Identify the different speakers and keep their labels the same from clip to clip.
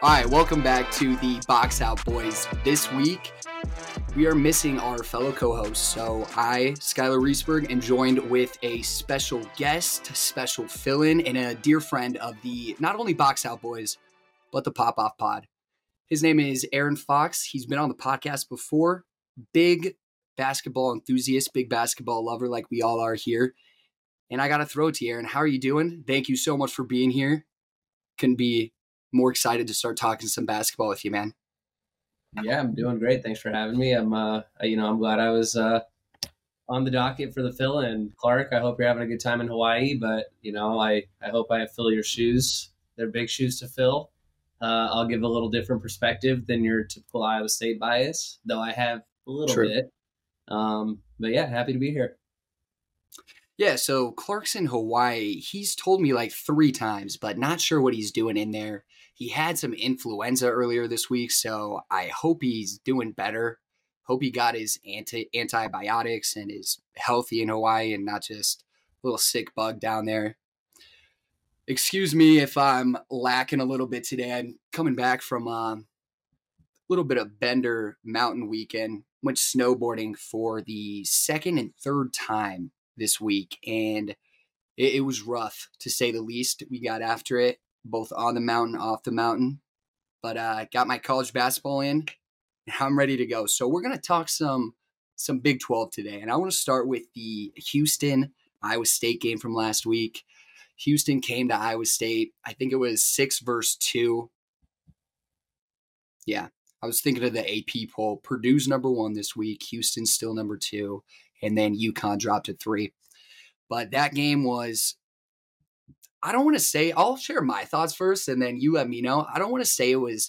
Speaker 1: All right, welcome back to the Box Out Boys. This week, we are missing our fellow co-host. So I, Skylar Reesberg, am joined with a special guest, special fill-in, and a dear friend of the not only Box Out Boys, but the Pop Off Pod. His name is Aaron Fox. He's been on the podcast before. Big basketball enthusiast, big basketball lover like we all are here. And I got to throw it to you, Aaron. How are you doing? Thank you so much for being here. Couldn't be more excited to start talking some basketball with you, man.
Speaker 2: Yeah, I'm doing great. Thanks for having me. I'm glad I was on the docket for the fill-in. Clark, I hope you're having a good time in Hawaii, but, I hope I fill your shoes. They're big shoes to fill. I'll give a little different perspective than your typical Iowa State bias, though I have a little bit. But yeah, happy to be here.
Speaker 1: Yeah, so Clark's in Hawaii. He's told me like 3 times, but not sure what he's doing in there. He had some influenza earlier this week, so I hope he's doing better. Hope he got his antibiotics and is healthy in Hawaii and not just a little sick bug down there. Excuse me if I'm lacking a little bit today. I'm coming back from a little bit of Bender Mountain weekend. Went snowboarding for the second and third time this week, and it was rough to say the least. We got after it both on the mountain, off the mountain, but got my college basketball in, and I'm ready to go. So we're going to talk some Big 12 today, and I want to start with the Houston-Iowa State game from last week. Houston came to Iowa State. I think it was 6-2. Yeah, I was thinking of the AP poll. Purdue's number 1 this week. Houston's still number 2. And then UConn dropped to 3. But that game was, I don't want to say, I'll share my thoughts first and then you let me know. I don't want to say it was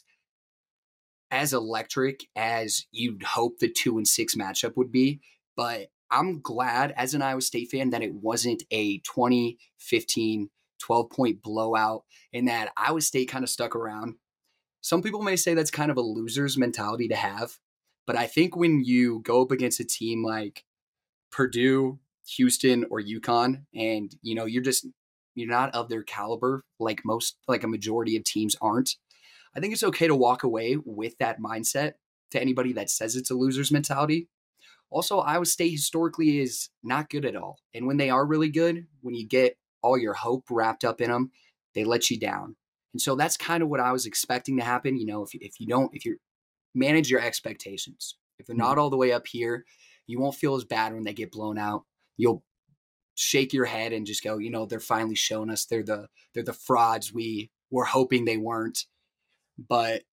Speaker 1: as electric as you'd hope the 2-6 matchup would be. But I'm glad as an Iowa State fan that it wasn't a 20, 15, 12-point blowout and that Iowa State kind of stuck around. Some people may say that's kind of a loser's mentality to have. But I think when you go up against a team like Purdue, Houston, or UConn, and you're not of their caliber like a majority of teams aren't, I think it's okay to walk away with that mindset to anybody that says it's a loser's mentality. Also, Iowa State historically is not good at all. And when they are really good, when you get all your hope wrapped up in them, they let you down. And so that's kind of what I was expecting to happen. If you manage your expectations, if they're not all the way up here, you won't feel as bad when they get blown out. You'll shake your head and just go, they're finally showing us they're the frauds we were hoping they weren't. But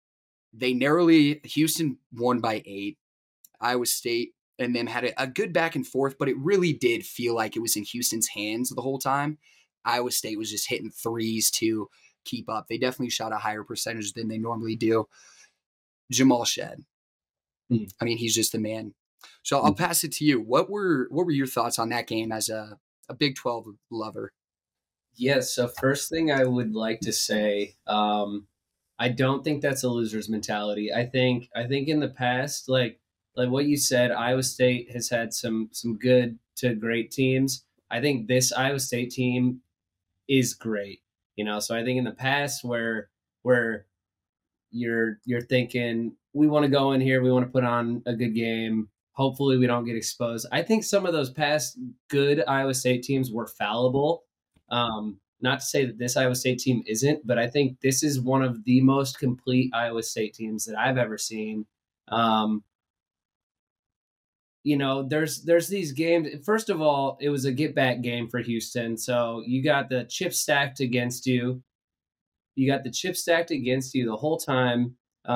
Speaker 1: Houston won by 8. Iowa State and them had a good back and forth, but it really did feel like it was in Houston's hands the whole time. Iowa State was just hitting threes to keep up. They definitely shot a higher percentage than they normally do. Jamal Shead. I mean, he's just the man. So I'll pass it to you. What were your thoughts on that game as a Big 12 lover?
Speaker 2: Yes. So first thing I would like to say, I don't think that's a loser's mentality. I think in the past, like what you said, Iowa State has had some good to great teams. I think this Iowa State team is great. So I think in the past where you're thinking we want to go in here, we want to put on a good game. Hopefully we don't get exposed. I think some of those past good Iowa State teams were fallible. Not to say that this Iowa State team isn't, but I think this is one of the most complete Iowa State teams that I've ever seen. There's these games. First of all, it was a get back game for Houston. So you got the chip stacked against you. The whole time.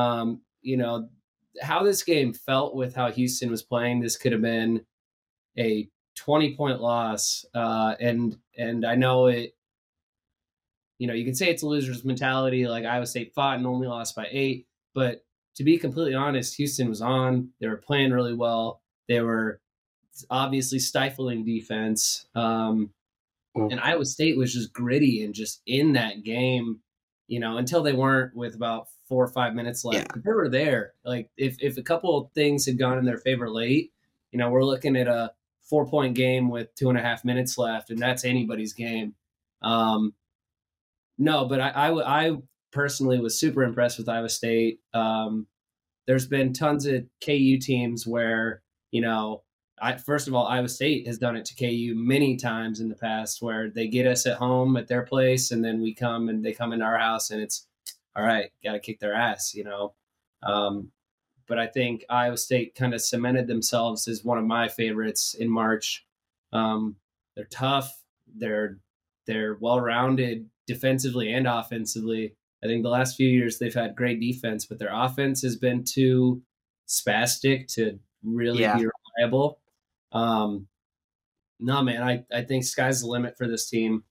Speaker 2: How this game felt with how Houston was playing, this could have been a 20-point loss. And I know it, you can say it's a loser's mentality, like Iowa State fought and only lost by 8. But to be completely honest, Houston was on. They were playing really well. They were obviously stifling defense. And Iowa State was just gritty and just in that game, until they weren't with about 4 or 5 minutes left. Yeah. They were there. Like if a couple of things had gone in their favor late, we're looking at a 4-point game with 2.5 minutes left, and that's anybody's game. No, but I personally was super impressed with Iowa State. There's been tons of KU teams where, first of all, Iowa State has done it to KU many times in the past where they get us at home at their place and then we come and they come into our house and it's all right, got to kick their ass, But I think Iowa State kind of cemented themselves as one of my favorites in March. They're tough. They're well-rounded defensively and offensively. I think the last few years they've had great defense, but their offense has been too spastic to really be reliable. No, man, I think sky's the limit for this team.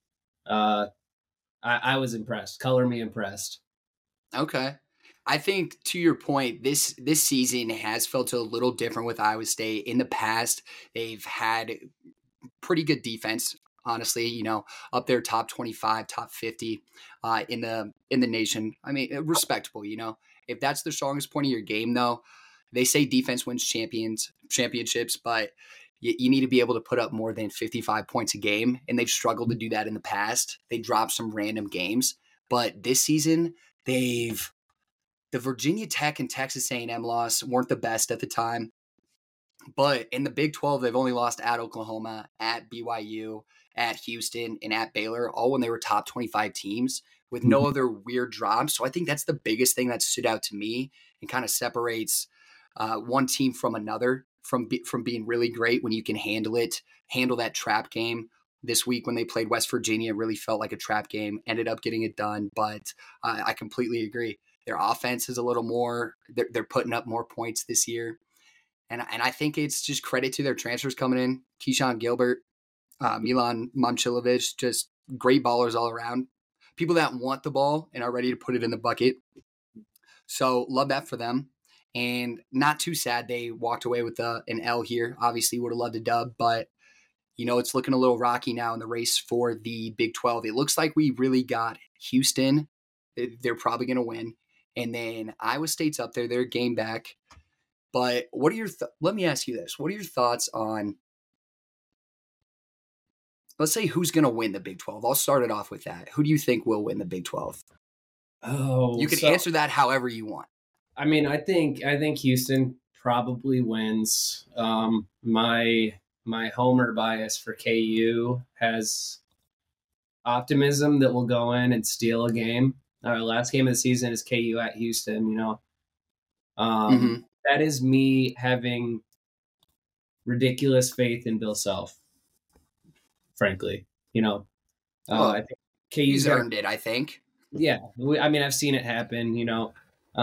Speaker 2: I was impressed. Color me impressed.
Speaker 1: Okay. I think to your point, this season has felt a little different with Iowa State. In the past, they've had pretty good defense, honestly, up there top 25, top 50 in the nation. I mean, respectable, If that's the strongest point of your game, though, they say defense wins championships, but you need to be able to put up more than 55 points a game, and they've struggled to do that in the past. They dropped some random games, but this season, the Virginia Tech and Texas A&M loss weren't the best at the time. But in the Big 12, they've only lost at Oklahoma, at BYU, at Houston, and at Baylor, all when they were top 25 teams with no other weird drops. So I think that's the biggest thing that stood out to me and kind of separates one team from another from being really great when you can handle that trap game. This week when they played West Virginia, it really felt like a trap game, ended up getting it done. But I completely agree. Their offense is a little more, they're putting up more points this year. And I think it's just credit to their transfers coming in. Keyshawn Gilbert, Milan Momcilovic, just great ballers all around. People that want the ball and are ready to put it in the bucket. So love that for them. And not too sad they walked away with an L here. Obviously would have loved a dub, but it's looking a little rocky now in the race for the Big 12. It looks like we really got Houston. They're probably going to win. And then Iowa State's up there. They're game back. But what are let me ask you this. What are your thoughts on, let's say, who's going to win the Big 12? I'll start it off with that. Who do you think will win the Big 12?
Speaker 2: Oh,
Speaker 1: you can answer that however you want.
Speaker 2: I mean, I think Houston probably wins. My homer bias for KU has optimism that we'll go in and steal a game. Our last game of the season is KU at Houston, That is me having ridiculous faith in Bill Self, frankly. I think
Speaker 1: KU's earned it, I think.
Speaker 2: Yeah. I've seen it happen,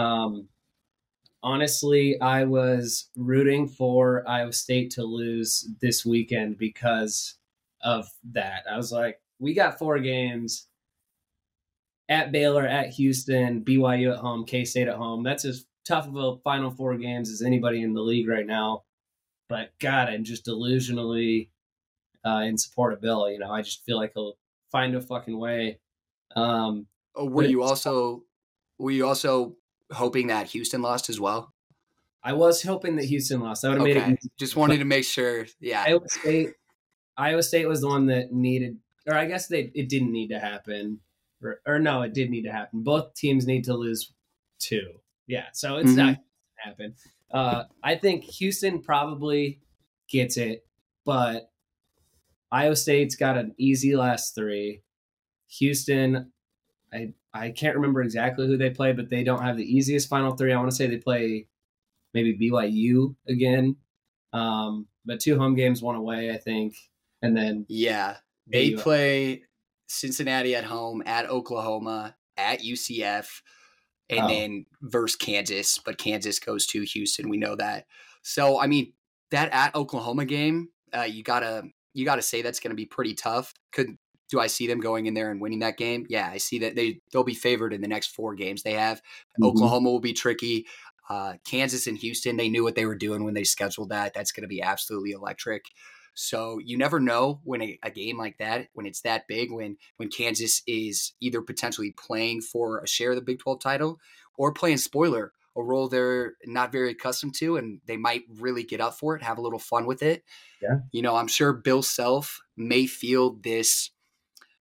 Speaker 2: Honestly, I was rooting for Iowa State to lose this weekend because of that. I was like, we got 4 games at Baylor, at Houston, BYU at home, K-State at home. That's as tough of a final 4 games as anybody in the league right now. But God, I'm just delusionally in support of Bill. I just feel like he'll find a fucking way.
Speaker 1: Were you also hoping that Houston lost as well?
Speaker 2: I was hoping that Houston lost. That would have made it easy.
Speaker 1: Just wanted to make sure. Yeah.
Speaker 2: Iowa State was the one that needed, or I guess it didn't need to happen. Or no, it did need to happen. Both teams need to lose 2. Yeah, so it's not going to happen. I think Houston probably gets it, but Iowa State's got an easy last 3. Houston, I can't remember exactly who they play, but they don't have the easiest final 3. I want to say they play maybe BYU again. But 2 home games, 1 away, I think. And then
Speaker 1: they play Cincinnati at home, at Oklahoma, at UCF, and then versus Kansas. But Kansas goes to Houston. We know that. So I mean, that at Oklahoma game, you gotta say that's going to be pretty tough. Do I see them going in there and winning that game? Yeah, I see that they'll be favored in the next 4 games they have. Oklahoma will be tricky. Kansas and Houston, they knew what they were doing when they scheduled that. That's going to be absolutely electric. So you never know when a game like that, when it's that big, when Kansas is either potentially playing for a share of the Big 12 title or playing spoiler, a role they're not very accustomed to, and they might really get up for it, have a little fun with it.
Speaker 2: Yeah.
Speaker 1: I'm sure Bill Self may feel this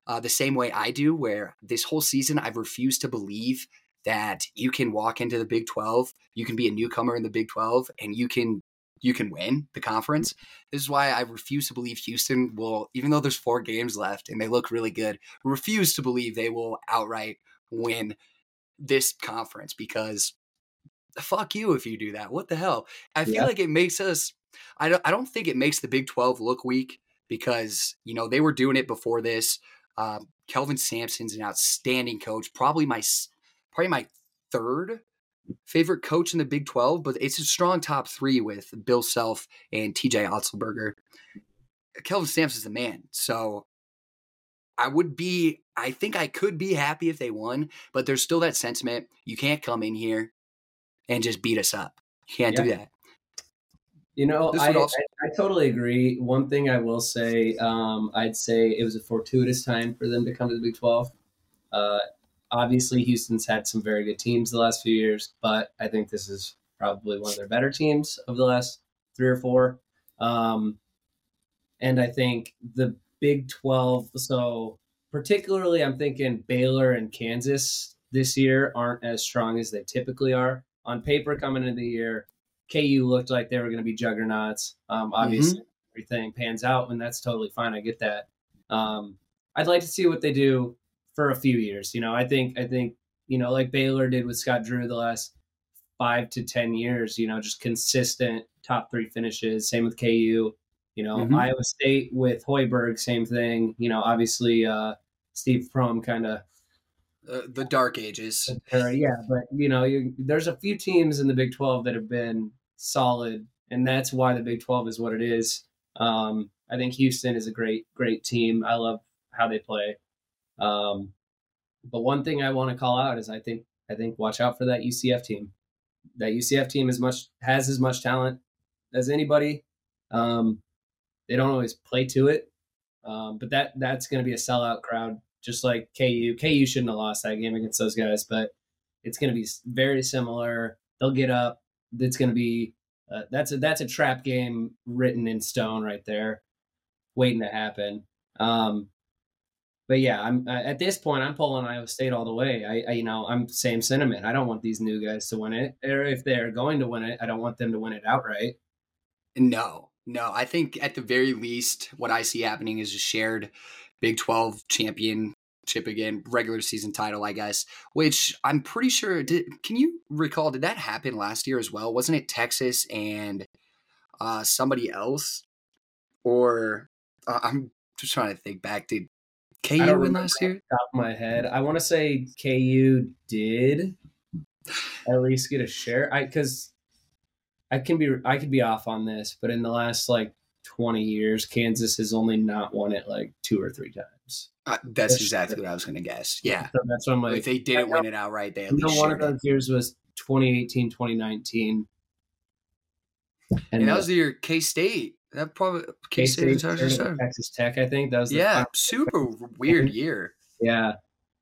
Speaker 1: the same way I do, where this whole season I've refused to believe that you can walk into the Big 12, you can be a newcomer in the Big 12, and you can win the conference. This is why I refuse to believe Houston will, even though there's 4 games left and they look really good, refuse to believe they will outright win this conference, because fuck you if you do that. What the hell? I feel
Speaker 2: Yeah.
Speaker 1: like it makes us. I don't think it makes the Big 12 look weak, because they were doing it before this. Kelvin Sampson's an outstanding coach, probably my third favorite coach in the Big 12, but it's a strong top 3 with Bill Self and TJ Otzelberger. Kelvin Sampson's the man, so I think I could be happy if they won, but there's still that sentiment. You can't come in here and just beat us up. You can't do that.
Speaker 2: I totally agree. One thing I will say, I'd say it was a fortuitous time for them to come to the Big 12. Obviously, Houston's had some very good teams the last few years, but I think this is probably one of their better teams of the last 3 or 4. And I think the Big 12, so particularly I'm thinking Baylor and Kansas this year aren't as strong as they typically are. On paper coming into the year, KU looked like they were going to be juggernauts. Obviously, everything pans out, and that's totally fine. I get that. I'd like to see what they do for a few years. I think like Baylor did with Scott Drew the last 5 to 10 years. Just consistent top 3 finishes. Same with KU. Iowa State with Hoiberg, same thing. Obviously, Steve Prohm kind of
Speaker 1: the dark ages.
Speaker 2: Yeah, but there's a few teams in the Big 12 that have been solid, and that's why the Big 12 is what it is. I think Houston is a great team. I love how they play. But one thing I want to call out is I think watch out for that UCF team. That UCF team has as much talent as anybody. They don't always play to it, but that's going to be a sellout crowd, just like KU. KU shouldn't have lost that game against those guys, but it's going to be very similar. They'll get up. It's going to be that's a trap game written in stone right there, waiting to happen. But yeah, I'm at this point I'm pulling Iowa State all the way. I'm same sentiment. I don't want these new guys to win it, or if they're going to win it, I don't want them to win it outright.
Speaker 1: No, I think at the very least, what I see happening is a shared Big 12 championship again, regular season title, I guess, which I'm pretty sure can you recall, did that happen last year as well? Wasn't it Texas and somebody else? Or I'm just trying to think back. Did KU win last year?
Speaker 2: Top of my head, I want to say KU did at least get a share. Because I could be off on this, but in the last 20 years, Kansas has only not won it 2 or 3 times.
Speaker 1: That's exactly what I was going to guess. Yeah.
Speaker 2: So that's what I'm like.
Speaker 1: If they didn't win it outright, they at least
Speaker 2: one of those years was 2018, 2019.
Speaker 1: And that was the year K-State. That probably K-State
Speaker 2: Texas Tech, I think. That was
Speaker 1: super weird year.
Speaker 2: Yeah.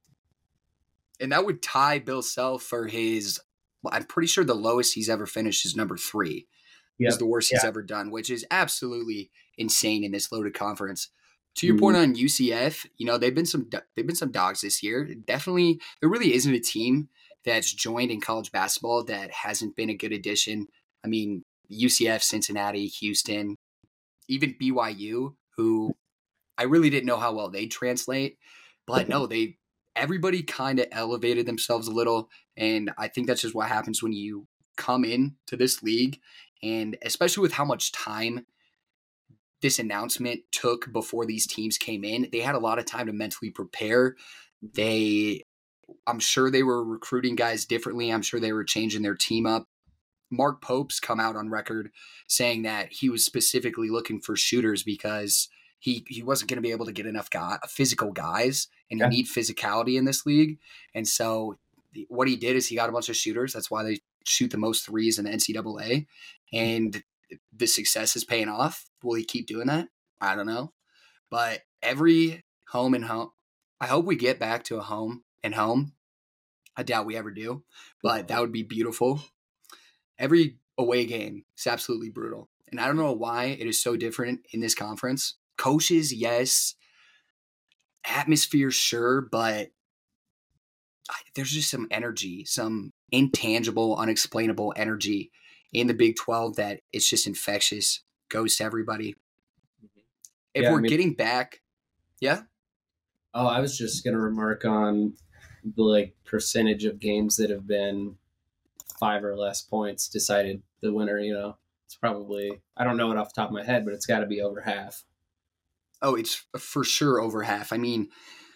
Speaker 1: And that would tie Bill Self for his, I'm pretty sure the lowest he's ever finished is number 3. Yep. Is the worst he's ever done, which is absolutely insane in this loaded conference. To your point on UCF, they've been some dogs this year. Definitely, there really isn't a team that's joined in college basketball that hasn't been a good addition. I mean, UCF, Cincinnati, Houston, even BYU, who I really didn't know how well they'd translate, but no, everybody kind of elevated themselves a little, and I think that's just what happens when you come in to this league, and especially with how much time this announcement took before these teams came in. They had a lot of time to mentally prepare. I'm sure they were recruiting guys differently. I'm sure they were changing their team up. Mark Pope's come out on record saying that he was specifically looking for shooters because he wasn't going to be able to get enough physical guys, and you need physicality in this league. And so what he did is he got a bunch of shooters. That's why they shoot the most threes in the NCAA. And the success is paying off. Will he keep doing that? I don't know. But every home and home, I hope we get back to a home and home. I doubt we ever do, but that would be beautiful. Every away game is absolutely brutal. And I don't know why it is so different in this conference. Coaches, yes. atmosphere, sure, but there's just some energy, some intangible, unexplainable energy in the Big 12 that it's just infectious, goes to everybody. If
Speaker 2: Yeah, I
Speaker 1: we're
Speaker 2: mean,
Speaker 1: getting back, yeah.
Speaker 2: oh, I was just gonna remark on the like percentage of games that have been 5 or less points decided the winner. It's probably, I don't know it off the top of my head, but it's got to be over half.
Speaker 1: Oh, it's for sure over half. I mean,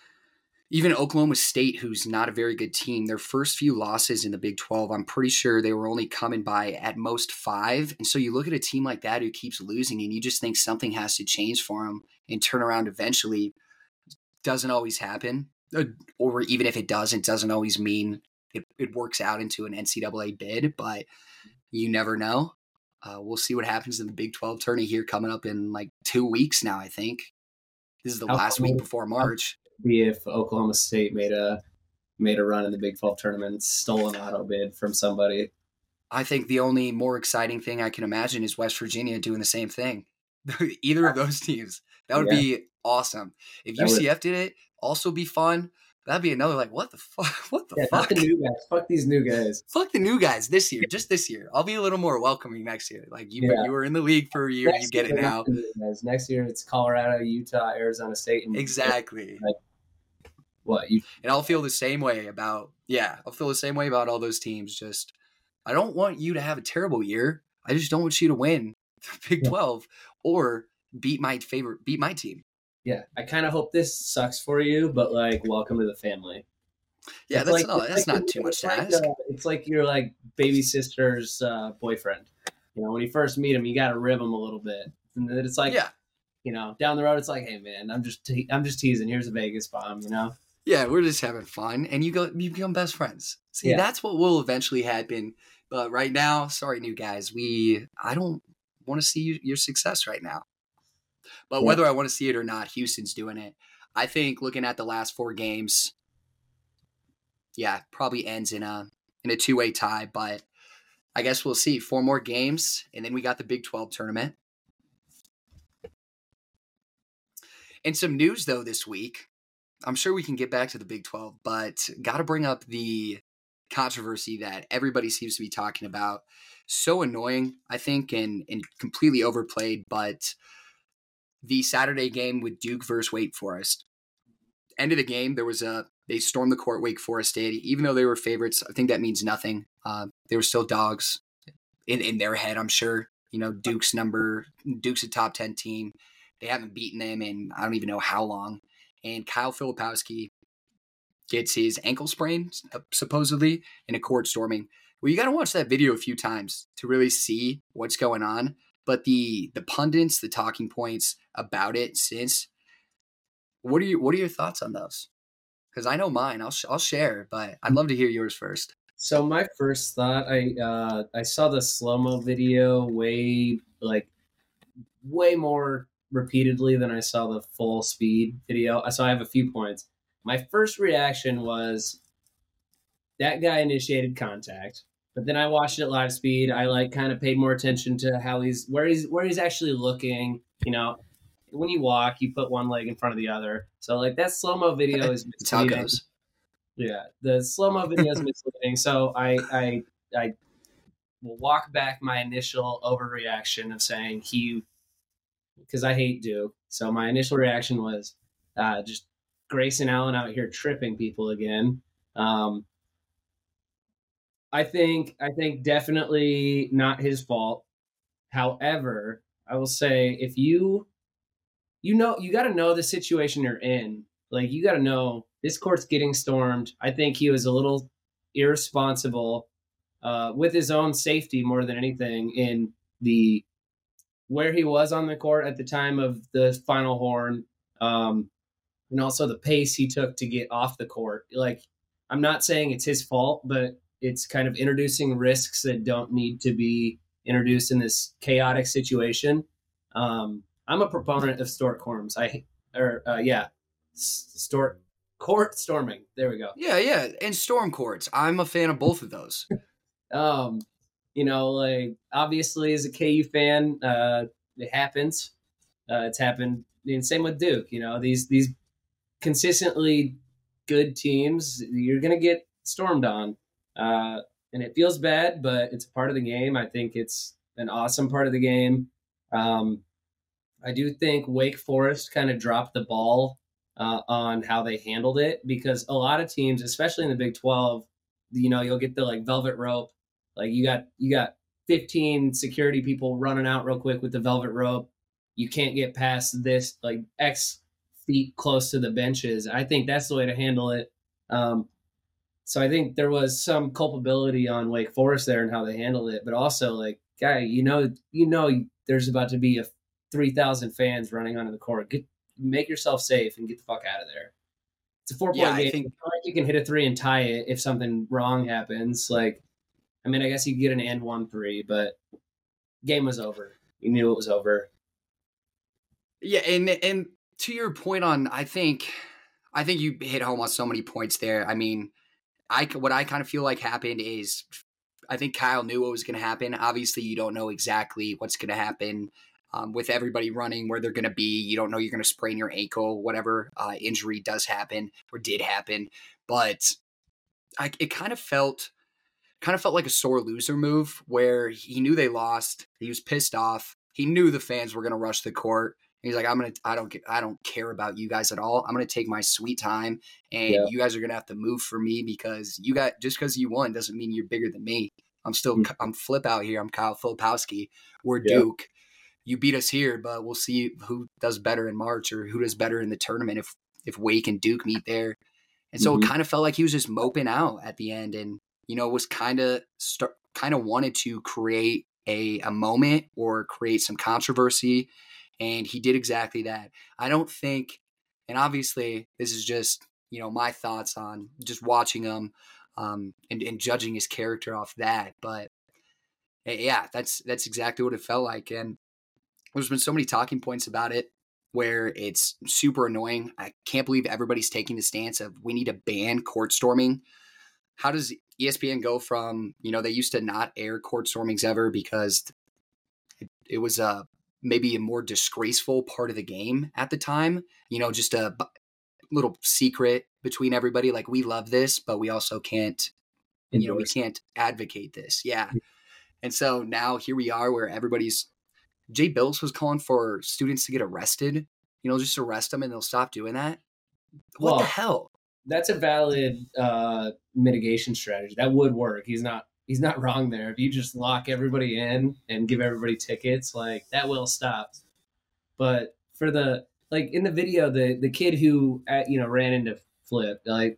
Speaker 1: even Oklahoma State, who's not a very good team, their first few losses in the Big 12, I'm pretty sure they were only coming by at most 5. And so you look at a team like that who keeps losing and you just think something has to change for them and turn around eventually. Doesn't always happen. Or even if it doesn't always mean it works out into an NCAA bid, but you never know. We'll see what happens in the Big 12 tourney here coming up in like 2 weeks now, I think. This is the
Speaker 2: How
Speaker 1: last
Speaker 2: fun
Speaker 1: week
Speaker 2: would
Speaker 1: before
Speaker 2: it
Speaker 1: March.
Speaker 2: be if Oklahoma State made a run in the Big 12 tournament and stole an auto bid from somebody?
Speaker 1: I think the only more exciting thing I can imagine is West Virginia doing the same thing. Either of those teams. That would
Speaker 2: Yeah,
Speaker 1: be awesome. If
Speaker 2: that would.
Speaker 1: UCF did it, also be fun. That'd be another like, what the fuck? What the
Speaker 2: Yeah, not
Speaker 1: fuck?
Speaker 2: the new guys. Fuck these new guys.
Speaker 1: Fuck the new guys this year, just this year. I'll be a little more welcoming next year. Like
Speaker 2: Yeah.
Speaker 1: you were in the league for a year, you
Speaker 2: Next year,
Speaker 1: get it
Speaker 2: they're not
Speaker 1: now.
Speaker 2: the new guys. Next year, it's Colorado, Utah, Arizona State, and
Speaker 1: Exactly.
Speaker 2: like, what you?
Speaker 1: And I'll feel the same way about all those teams. Just I don't want you to have a terrible year. I just don't want you to win the Big 12 or beat my team.
Speaker 2: Yeah, I kind of hope this sucks for you, but like, welcome to the family.
Speaker 1: Yeah,
Speaker 2: It's like
Speaker 1: that's not too much to ask.
Speaker 2: it's like your like baby sister's boyfriend. When you first meet him, you got to rib him a little bit, and then it's like,
Speaker 1: Yeah.
Speaker 2: Down the road, it's like, hey man, I'm just teasing. Here's a Vegas bomb.
Speaker 1: Yeah, we're just having fun, and you become best friends. See,
Speaker 2: Yeah.
Speaker 1: that's what will eventually happen. But right now, sorry, new guys, I don't want to see your success right now. But whether I want to see it or not, Houston's doing it. I think looking at the last 4 games, yeah, probably ends in a 2-way tie. But I guess we'll see. 4 more games, and then we got the Big 12 tournament. And some news though this week. I'm sure we can get back to the Big 12, but got to bring up the controversy that everybody seems to be talking about. So annoying, I think, and completely overplayed, but the Saturday game with Duke versus Wake Forest. End of the game, they stormed the court, Wake Forest did. Even though they were favorites, I think that means nothing. They were still dogs in their head, I'm sure. Duke's a top 10 team. They haven't beaten them in I don't even know how long. And Kyle Filipowski gets his ankle sprained, supposedly, in a court storming. Well, you got to watch that video a few times to really see what's going on. But the pundits, the talking points about it since, what are your thoughts on those? Because I know mine. I'll share, but I'd love to hear yours first.
Speaker 2: So my first thought, I saw the slow mo video way more repeatedly than I saw the full speed video. So I have a few points. My first reaction was that guy initiated contact, but then I watched it live speed. I kind of paid more attention to how where he's actually looking. When you walk, you put one leg in front of the other. So like that slow mo video is
Speaker 1: It's how it
Speaker 2: misleading.
Speaker 1: goes.
Speaker 2: Yeah, the slow mo video is misleading. So I will walk back my initial overreaction of saying because I hate Duke. So my initial reaction was just Grayson Allen out here tripping people again. I think definitely not his fault. However, I will say if you got to know the situation you're in. Like you got to know this court's getting stormed. I think he was a little irresponsible with his own safety more than anything in the where he was on the court at the time of the final horn, and also the pace he took to get off the court. Like, I'm not saying it's his fault, but it's kind of introducing risks that don't need to be introduced in this chaotic situation. I'm a proponent of Stort Corms. Stort court storming. There we go.
Speaker 1: Yeah, and storm courts. I'm a fan of both of those.
Speaker 2: Like obviously as a KU fan, it happens. It's happened. And same with Duke. These consistently good teams, you're going to get stormed on. And it feels bad, but it's a part of the game. I think it's an awesome part of the game. I do think Wake Forest kind of dropped the ball on how they handled it, because a lot of teams, especially in the Big 12, you'll get the like velvet rope. Like you got 15 security people running out real quick with the velvet rope. You can't get past this like X feet close to the benches. I think that's the way to handle it. So I think there was some culpability on Wake Forest there and how they handled it, but also like, guy, there's about to be a 3,000 fans running onto the court. Make yourself safe and get the fuck out of there. It's a 4-point game. I think you can hit a 3 and tie it if something wrong happens. Like, I mean, I guess you could get an and 1-3, but game was over. You knew it was over.
Speaker 1: Yeah, and to your point on, I think you hit home on so many points there. I mean, what I kind of feel like happened is, I think Kyle knew what was going to happen. Obviously, you don't know exactly what's going to happen with everybody running, where they're going to be. You don't know you're going to sprain your ankle, whatever injury does happen or did happen. But it kind of felt like a sore loser move, where he knew they lost. He was pissed off. He knew the fans were going to rush the court. He's like, I don't care about you guys at all. I'm going to take my sweet time, and you guys are going to have to move for me, because just because you won doesn't mean you're bigger than me. I'm Flip out here. I'm Kyle Filipowski. We're Duke. You beat us here, but we'll see who does better in March, or who does better in the tournament if Wake and Duke meet there. And so it kind of felt like he was just moping out at the end, and was kind of wanted to create a moment or create some controversy. And he did exactly that. I don't think, and obviously this is just, my thoughts on just watching him and judging his character off that. But yeah, that's exactly what it felt like. And there's been so many talking points about it where it's super annoying. I can't believe everybody's taking the stance of we need to ban court storming. How does ESPN go from, they used to not air court stormings ever because it was maybe a more disgraceful part of the game at the time, just a little secret between everybody. Like, we love this, but we also can't, we can't advocate this. Yeah. And so now here we are where Jay Bills was calling for students to get arrested, just arrest them and they'll stop doing that. What the hell?
Speaker 2: That's a valid mitigation strategy. That would work. He's not wrong there. If you just lock everybody in and give everybody tickets, like, that will stop. But for in the video, the kid who ran into Flip, like,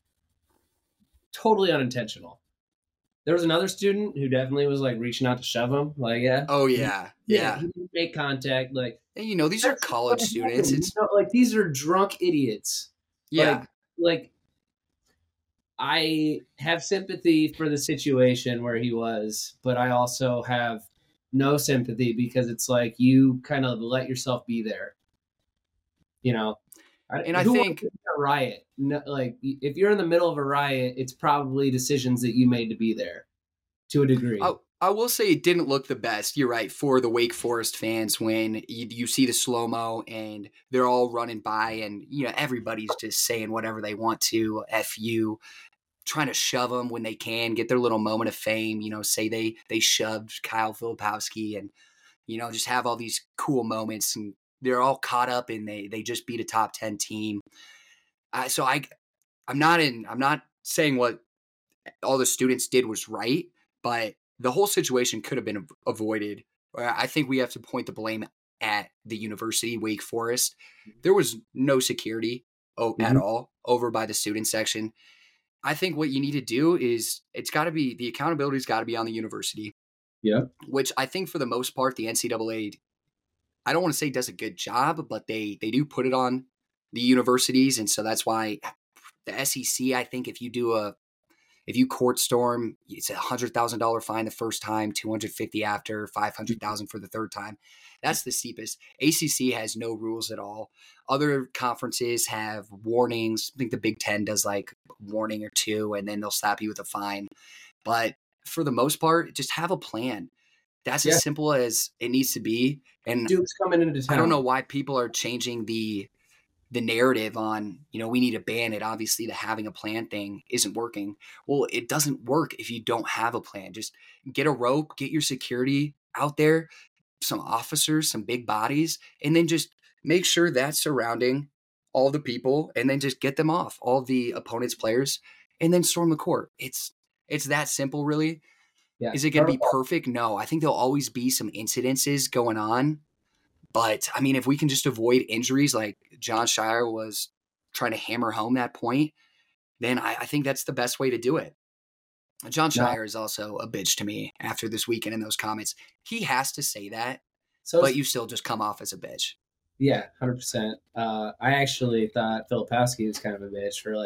Speaker 2: totally unintentional. There was another student who definitely was like reaching out to shove him. Like,
Speaker 1: oh yeah.
Speaker 2: He didn't make contact. Like,
Speaker 1: and, these are college students. It's
Speaker 2: like, these are drunk idiots.
Speaker 1: Yeah.
Speaker 2: Like I have sympathy for the situation where he was, but I also have no sympathy, because it's like, you kind of let yourself be there.
Speaker 1: And I think
Speaker 2: a riot, like, if you're in the middle of a riot, it's probably decisions that you made to be there to a degree.
Speaker 1: I will say it didn't look the best. You're right, for the Wake Forest fans, when you see the slow-mo and they're all running by, and everybody's just saying whatever they want to, F you, trying to shove them when they can, get their little moment of fame, say they shoved Kyle Filipowski, and just have all these cool moments, and they're all caught up in they just beat a top 10 team. So I'm not saying what all the students did was right, but the whole situation could have been avoided. I think we have to point the blame at the university, Wake Forest. There was no security at all over by the student section. I think what you need to do is the accountability's got to be on the university.
Speaker 2: Yeah.
Speaker 1: Which I think for the most part, the NCAA, I don't want to say does a good job, but they do put it on the universities. And so that's why the SEC, I think if you court storm, it's $100,000 fine the first time, $250 after, $500,000 for the third time. That's the steepest. ACC has no rules at all. Other conferences have warnings. I think the Big Ten does like warning or two, and then they'll slap you with a fine. But for the most part, just have a plan. That's as simple as it needs to be. And
Speaker 2: Duke's coming into town.
Speaker 1: I don't know why people are changing the the narrative on, we need to ban it. Obviously, the having a plan thing isn't working. Well, it doesn't work if you don't have a plan. Just get a rope, get your security out there, some officers, some big bodies, and then just make sure that's surrounding all the people, and then just get them off, all the opponent's players, and then storm the court. It's that simple, really.
Speaker 2: Yeah.
Speaker 1: Is it going to be perfect? No. I think there'll always be some incidences going on. But, I mean, if we can just avoid injuries like John Shire was trying to hammer home that point, then I think that's the best way to do it. John Shire is also a bitch to me after this weekend in those comments. He has to say that, but you still just come off as a bitch.
Speaker 2: Yeah, 100%. I actually thought Filipowski was kind of a bitch for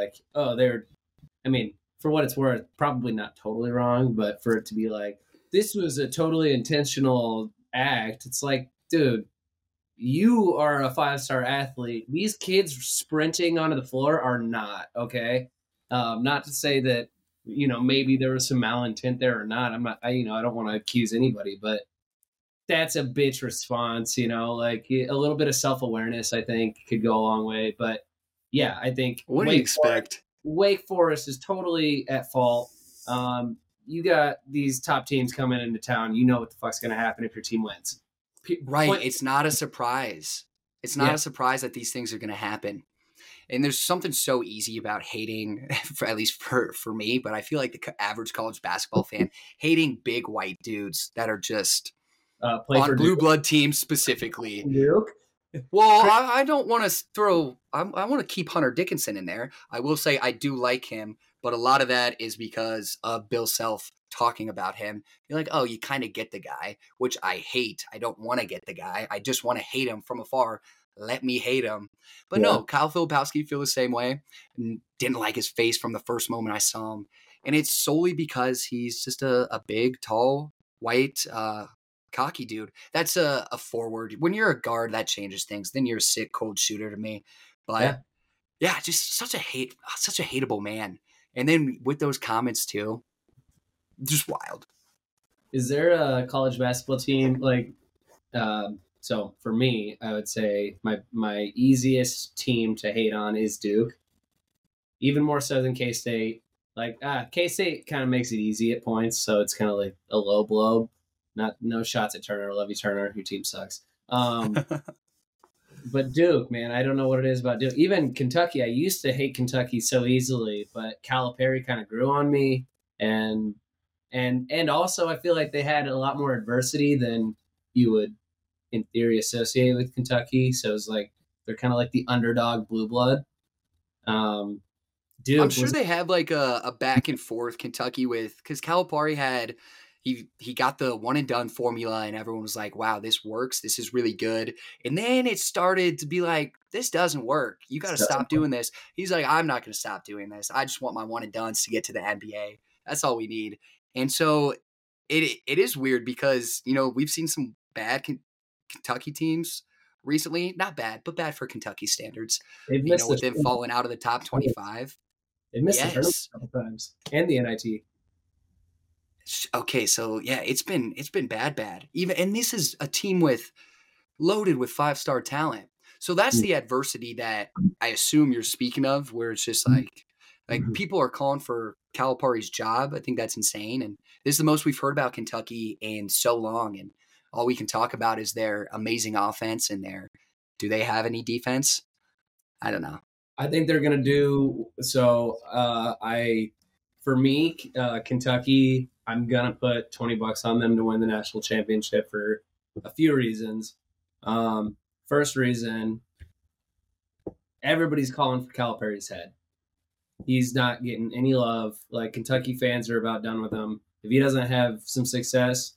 Speaker 2: for what it's worth, probably not totally wrong, but for it to be like, this was a totally intentional act. It's like, dude, you are a 5-star athlete. These kids sprinting onto the floor are not, okay? Not to say that, maybe there was some malintent there or not. I don't want to accuse anybody, but that's a bitch response, like a little bit of self-awareness, I think, could go a long way. But yeah, I think
Speaker 1: what do you expect?
Speaker 2: Wake Forest is totally at fault. You got these top teams coming into town. You know what the fuck's going to happen if your team wins.
Speaker 1: Right. It's not a surprise. It's not a surprise that these things are going to happen. And there's something so easy about hating, at least for me, but I feel like the average college basketball fan hating big white dudes that are just on blue blood teams specifically.
Speaker 2: Duke?
Speaker 1: Well, I don't want to throw – I want to keep Hunter Dickinson in there. I will say I do like him, but a lot of that is because of Bill Self talking about him. You're like, oh, you kind of get the guy, which I hate. I don't want to get the guy. I just want to hate him from afar. Let me hate him. But no, Kyle Filipowski feel the same way. Didn't like his face from the first moment I saw him. And it's solely because he's just a big, tall, white cocky dude. That's a forward. When you're a guard, that changes things. Then you're a sick, cold shooter to me. But yeah, just such a hateable man. And then with those comments too, just wild.
Speaker 2: Is there a college basketball team like? So for me, I would say my easiest team to hate on is Duke. Even more so than K-State. Like K-State kind of makes it easy at points, so it's kind of like a low blow. No shots at Turner. Love you, Turner. Your team sucks. But Duke, man, I don't know what it is about Duke. Even Kentucky, I used to hate Kentucky so easily, but Calipari kind of grew on me, and also I feel like they had a lot more adversity than you would, in theory, associate with Kentucky. So it's like they're kind of like the underdog blue blood.
Speaker 1: Duke, I'm sure they have like a back and forth Kentucky with, because Calipari had. He got the one and done formula, and everyone was like, wow, this works. This is really good. And then it started to be like, this doesn't work. You got to stop doing this. He's like, I'm not going to stop doing this. I just want my one and dones to get to the NBA. That's all we need. And so it is weird because, we've seen some bad Kentucky teams recently. Not bad, but bad for Kentucky standards. With them falling out of the top 25.
Speaker 2: They missed the tournament a couple times. And the NIT.
Speaker 1: Okay, so yeah, it's been bad. And this is a team loaded with 5-star talent. So that's the adversity that I assume you're speaking of, where it's just like people are calling for Calipari's job. I think that's insane. And this is the most we've heard about Kentucky in so long. And all we can talk about is their amazing offense and do they have any defense? I don't know.
Speaker 2: I think they're going to do so. For me, Kentucky, I'm going to put $20 on them to win the national championship for a few reasons. First reason, everybody's calling for Calipari's head. He's not getting any love. Like, Kentucky fans are about done with him. If he doesn't have some success,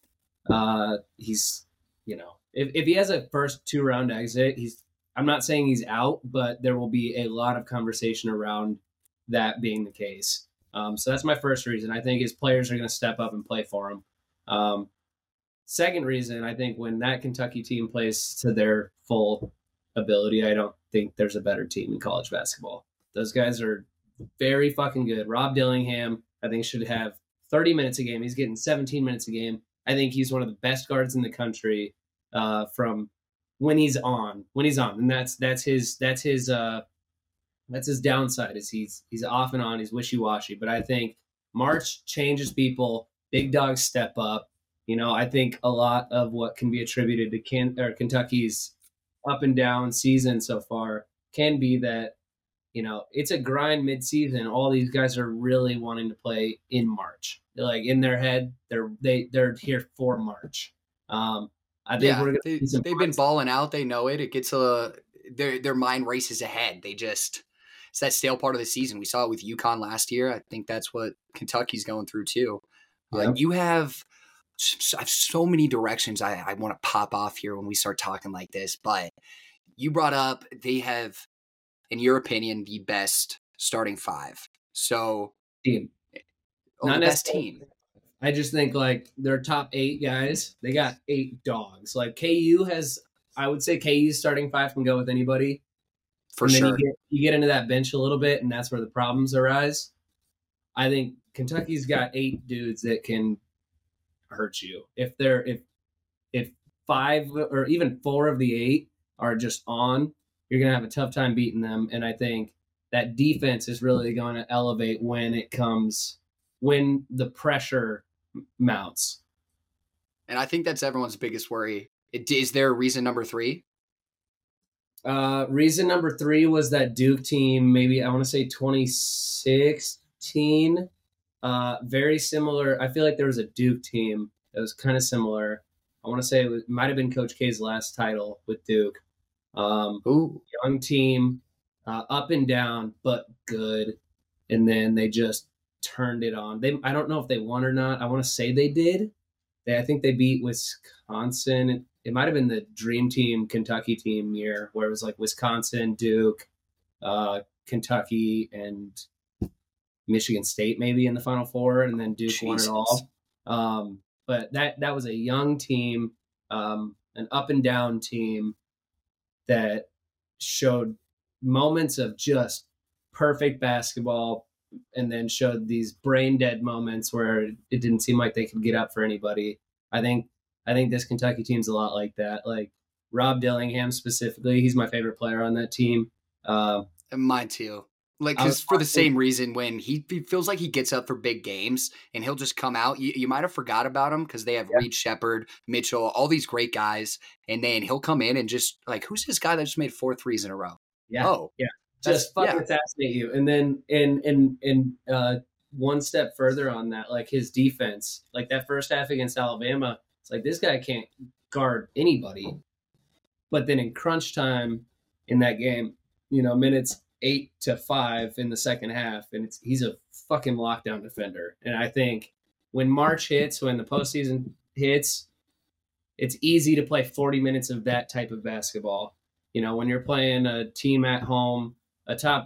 Speaker 2: he's, if he has a first 2-round exit, I'm not saying he's out, but there will be a lot of conversation around that being the case. So that's my first reason. I think his players are going to step up and play for him. Second reason, I think when that Kentucky team plays to their full ability, I don't think there's a better team in college basketball. Those guys are very fucking good. Rob Dillingham, I think, should have 30 minutes a game. He's getting 17 minutes a game. I think he's one of the best guards in the country from when he's on, and that's his downside is he's off and on, he's wishy washy. But I think March changes people. Big dogs step up. I think a lot of what can be attributed to Kentucky's up and down season so far can be that it's a grind mid-season. All these guys are really wanting to play in March. They're like in their head, they're here for March. I think
Speaker 1: Yeah,
Speaker 2: we're going to see some
Speaker 1: they've been balling out. They know it. It gets their mind races ahead. It's that stale part of the season. We saw it with UConn last year. I think that's what Kentucky's going through too.
Speaker 2: Yeah.
Speaker 1: You have so many directions I want to pop off here when we start talking like this, but you brought up they have, in your opinion, the best starting five. So,
Speaker 2: team.
Speaker 1: the best team.
Speaker 2: I just think like their top 8 guys, they got 8 dogs. Like KU has, I would say KU's starting 5 can go with anybody.
Speaker 1: For
Speaker 2: and then
Speaker 1: sure.
Speaker 2: you get into that bench a little bit, and that's where the problems arise. I think Kentucky's got 8 dudes that can hurt you. If 5 or even 4 of the 8 are just on, you're gonna have a tough time beating them. And I think that defense is really going to elevate when the pressure mounts.
Speaker 1: And I think that's everyone's biggest worry. Is there a reason number 3?
Speaker 2: Reason number 3 was that Duke team, maybe I want to say 2016. Very similar. I feel like there was a Duke team that was kind of similar. I want to say it might have been Coach K's last title with Duke. Young team, up and down, but good. And then they just turned it on. I don't know if they won or not. I want to say they did. I think they beat Wisconsin. It might have been the Dream Team Kentucky team year where it was like Wisconsin, Duke, Kentucky, and Michigan State maybe in the Final Four, and then Duke won it all. But that was a young team, an up and down team that showed moments of just perfect basketball, and then showed these brain dead moments where it didn't seem like they could get up for anybody. I think this Kentucky team's a lot like that. Like Rob Dillingham specifically, he's my favorite player on that team.
Speaker 1: Mine too. Like, because for the same reason, when he feels like he gets up for big games and he'll just come out, you might have forgot about him because they have Reed Shepherd, Mitchell, all these great guys, and then he'll come in and just like, who's this guy that just made 4 threes in a row?
Speaker 2: Yeah. Oh, yeah. Just fucking assassinate you. And then in one step further on that, like his defense, like that first half against Alabama, it's like this guy can't guard anybody. But then in crunch time in that game, minutes 8-5 in the second half, and he's a fucking lockdown defender. And I think when March hits, when the postseason hits, it's easy to play 40 minutes of that type of basketball. When you're playing a team at home, a top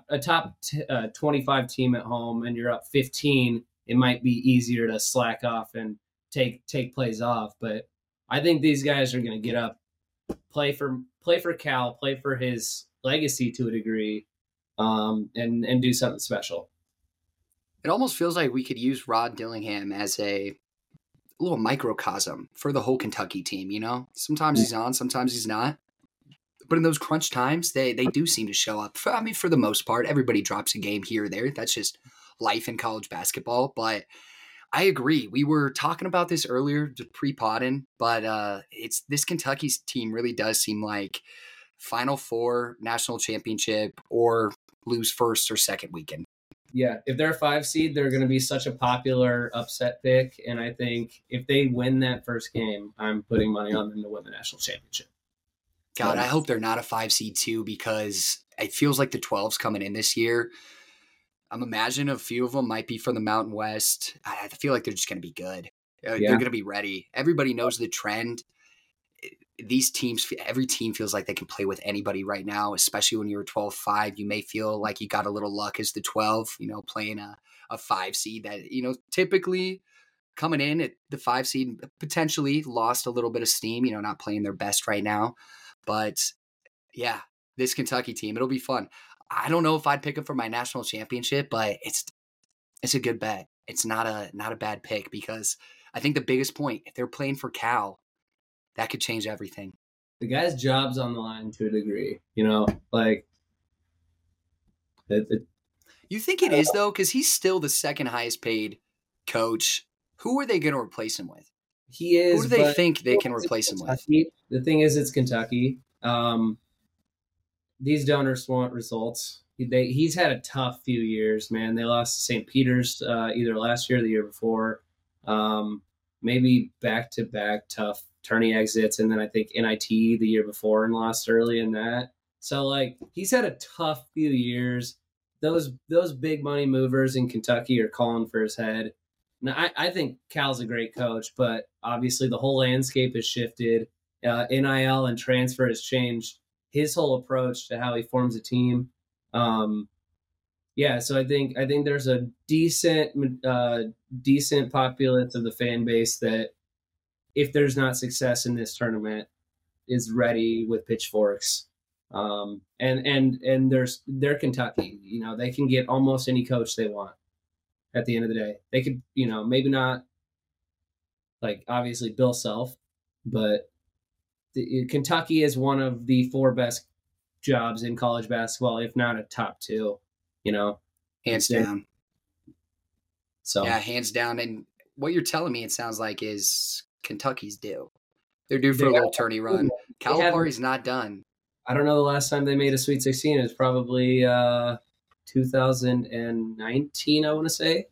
Speaker 2: 25 team at home, and you're up 15, it might be easier to slack off and take plays off. But I think these guys are going to get up, play for Cal, play for his legacy to a degree, and do something special.
Speaker 1: It almost feels like we could use Rod Dillingham as a little microcosm for the whole Kentucky team. Sometimes he's on, sometimes he's not. But in those crunch times, they do seem to show up. For the most part, everybody drops a game here or there. That's just life in college basketball. But I agree. We were talking about this earlier, just pre-podding, but it's this Kentucky's team really does seem like Final Four, national championship, or lose first or second weekend.
Speaker 2: Yeah, if they're a 5 seed, they're going to be such a popular upset pick. And I think if they win that first game, I'm putting money on them to win the national championship.
Speaker 1: God, I hope they're not a 5 seed too, because it feels like the 12's coming in this year. I'm imagining a few of them might be from the Mountain West. I feel like they're just going to be good. They're going to be ready. Everybody knows the trend. These teams, every team feels like they can play with anybody right now, especially when you're a 12-5. You may feel like you got a little luck as the 12, playing a 5 seed that, typically coming in at the 5 seed potentially lost a little bit of steam, not playing their best right now. But yeah, this Kentucky team, it'll be fun. I don't know if I'd pick them for my national championship, but it's a good bet. It's not a bad pick, because I think the biggest point, if they're playing for Cal, that could change everything.
Speaker 2: the guy's job's on the line to a degree, like it,
Speaker 1: You think it is though, because he's still the second highest paid coach. Who are they going to replace him with?
Speaker 2: he
Speaker 1: Who
Speaker 2: is.
Speaker 1: do they
Speaker 2: But
Speaker 1: think they can
Speaker 2: it's
Speaker 1: replace him with?
Speaker 2: Kentucky. The thing is, it's Kentucky. These donors want results. He's had a tough few years, man. They lost to St. Peter's either last year or the year before. Maybe back-to-back tough tourney exits, and then I think NIT the year before and lost early in that. So like he's had a tough few years. Those big money movers in Kentucky are calling for his head. Now, I think Cal's a great coach, but obviously the whole landscape has shifted. NIL and transfer has changed his whole approach to how he forms a team. Yeah, so I think there's a decent populace of the fan base that, if there's not success in this tournament, is ready with pitchforks. And they're Kentucky. They can get almost any coach they want. At the end of the day, they could, maybe not like obviously Bill Self, but Kentucky is one of the 4 best jobs in college basketball, if not a top 2.
Speaker 1: Hands down.
Speaker 2: So
Speaker 1: yeah, hands down. And what you're telling me, it sounds like, is Kentucky's due. They're due for a little tourney run. Calipari's not done.
Speaker 2: I don't know the last time they made a Sweet 16. It was probably 2019, I want to say.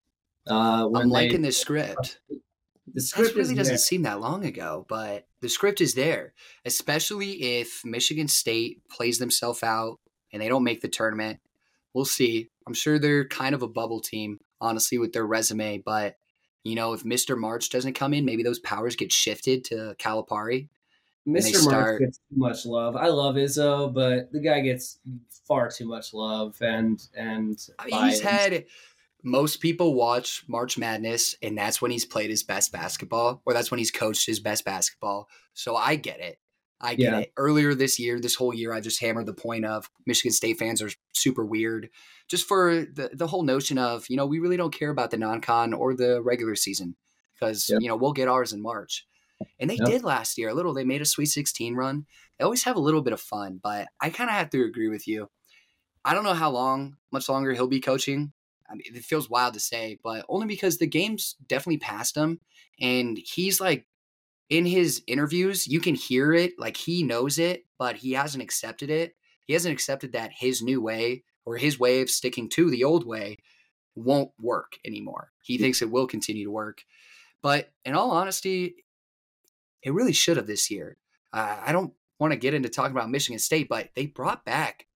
Speaker 1: I'm liking the script.
Speaker 2: The script
Speaker 1: really doesn't seem that long ago, but the script is there, especially if Michigan State plays themselves out and they don't make the tournament. We'll see. I'm sure they're kind of a bubble team, honestly, with their resume. But, if Mr. March doesn't come in, maybe those powers get shifted to Calipari.
Speaker 2: Mr. March gets too much love. I love Izzo, but the guy gets far too much love. And
Speaker 1: he's had – most people watch March Madness, and that's when he's played his best basketball, or that's when he's coached his best basketball. So I get it. I get it. Earlier this whole year, I just hammered the point of Michigan State fans are super weird, just for the whole notion of, we really don't care about the non-con or the regular season because, we'll get ours in March. And they did last year a little. They made a Sweet 16 run. They always have a little bit of fun, but I kind of have to agree with you. I don't know much longer he'll be coaching. I mean, it feels wild to say, but only because the game's definitely passed him. And he's like, in his interviews, you can hear it, like he knows it, but he hasn't accepted it. He hasn't accepted that his new way or his way of sticking to the old way won't work anymore. He thinks it will continue to work. But in all honesty, it really should have this year. I don't want to get into talking about Michigan State, but they brought back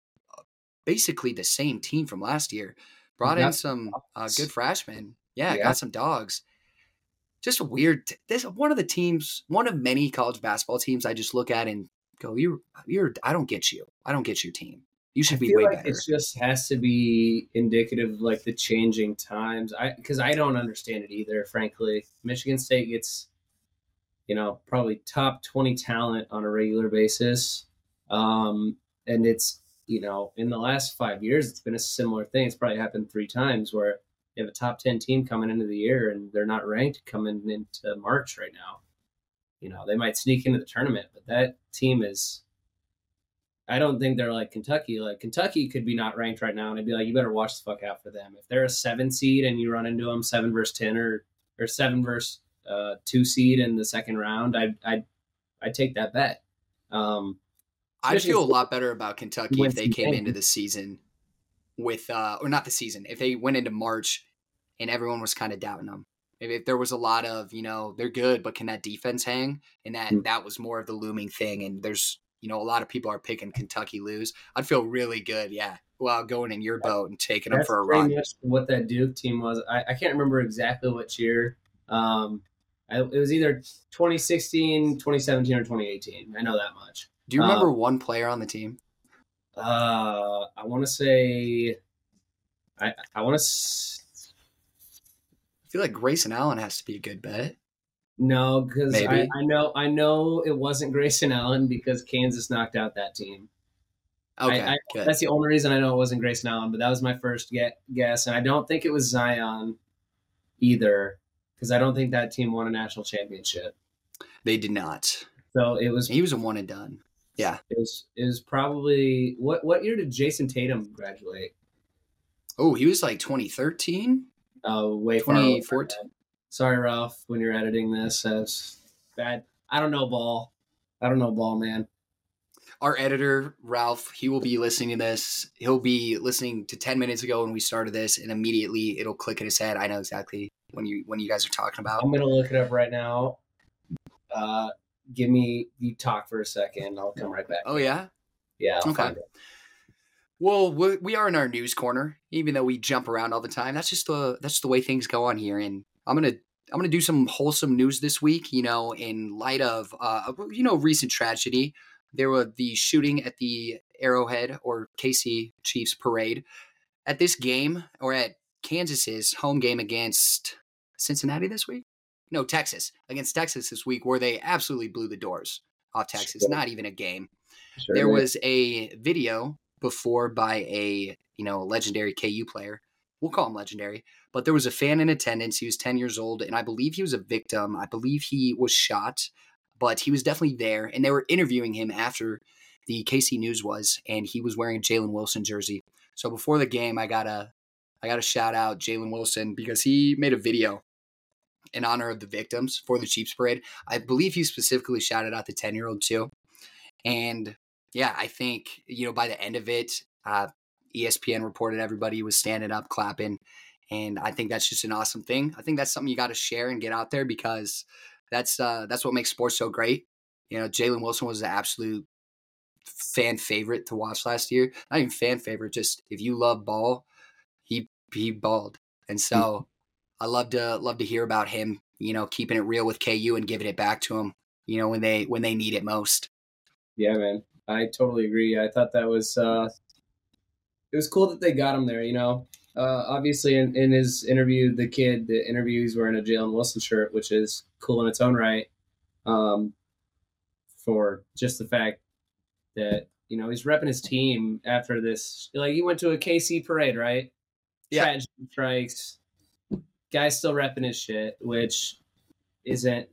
Speaker 1: basically the same team from last year. Brought in some good freshmen. Yeah, got some dogs. Just a weird. This one of many college basketball teams I just look at and go, "You're. I don't get you. I don't get your team. You should be way better."
Speaker 2: It just has to be indicative of like the changing times. Because I don't understand it either. Frankly, Michigan State gets, probably top 20 talent on a regular basis, and it's. In the last 5 years, it's been a similar thing. It's probably happened 3 times where you have a top 10 team coming into the year and they're not ranked coming into March right now. They might sneak into the tournament, but that team is, I don't think they're like Kentucky. Like Kentucky could be not ranked right now and I'd be like, you better watch the fuck out for them. If they're a 7 seed and you run into them 7 versus 10 or 7 versus 2 seed in the second round, I'd take that bet.
Speaker 1: I'd feel a lot better about Kentucky if they came into the season with, or not the season, if they went into March and everyone was kind of doubting them. Maybe if there was a lot of, they're good, but can that defense hang? And that was more of the looming thing. And there's, a lot of people are picking Kentucky lose. I'd feel really good, while going in your boat and taking them for a run.
Speaker 2: That's what that Duke team was. I can't remember exactly which year. It was either 2016, 2017, or 2018. I know that much.
Speaker 1: Do you remember one player on the team?
Speaker 2: I want to say, I
Speaker 1: feel like Grayson Allen has to be a good bet.
Speaker 2: No, because I know it wasn't Grayson Allen because Kansas knocked out that team.
Speaker 1: Okay, good.
Speaker 2: That's the only reason I know it wasn't Grayson Allen, but that was my first guess, and I don't think it was Zion either because I don't think that team won a national championship.
Speaker 1: They did not.
Speaker 2: So
Speaker 1: He was a one and done. Yeah.
Speaker 2: it was probably what year did Jason Tatum graduate?
Speaker 1: Oh, he was like 2013,
Speaker 2: Way far over.
Speaker 1: 2014.
Speaker 2: Sorry, Ralph, when you're editing this, that's bad. I don't know ball. I don't know ball, man.
Speaker 1: Our editor, Ralph, he will be listening to this. He'll be listening to 10 minutes ago when we started this, and immediately it'll click in his head. I know exactly when you guys are talking about.
Speaker 2: I'm gonna look it up right now. You talk for a second. I'll come right back.
Speaker 1: Oh, yeah?
Speaker 2: Yeah, I'll
Speaker 1: Okay.
Speaker 2: find it.
Speaker 1: Well, we are in our news corner, even though we jump around all the time. That's just the way things go on here. And I'm gonna do some wholesome news this week. In light of recent tragedy, there was the shooting at the Arrowhead or KC Chiefs parade. At this game, or at Kansas's home game against Cincinnati this week? No, Texas. Against Texas this week, where they absolutely blew the doors off Texas.
Speaker 2: Sure.
Speaker 1: Not even a game.
Speaker 2: Sure,
Speaker 1: There
Speaker 2: man.
Speaker 1: was a video before by a legendary KU player. We'll call him legendary. But there was a fan in attendance. He was 10 years old, and I believe he was a victim. I believe he was shot, but he was definitely there. And they were interviewing him after the KC News was, and he was wearing a Jalen Wilson jersey. So before the game, I gotta shout out Jalen Wilson because he made a video in honor of the victims for the Chiefs parade. I believe he specifically shouted out the 10-year-old too. And yeah, I think, by the end of it, ESPN reported everybody was standing up, clapping. And I think that's just an awesome thing. I think that's something you got to share and get out there because that's what makes sports so great. Jalen Wilson was an absolute fan favorite to watch last year. Not even fan favorite, just if you love ball, he balled. And so I love to hear about him, keeping it real with KU and giving it back to him, when they need it most.
Speaker 2: Yeah, man. I totally agree. I thought that was it was cool that they got him there. Obviously in his interview, the interview, he's wearing a Jalen Wilson shirt, which is cool in its own right. For just the fact that he's repping his team after this. Like he went to a KC parade, right?
Speaker 1: Yeah.
Speaker 2: Tragedy strikes. Guy's still repping his shit, which isn't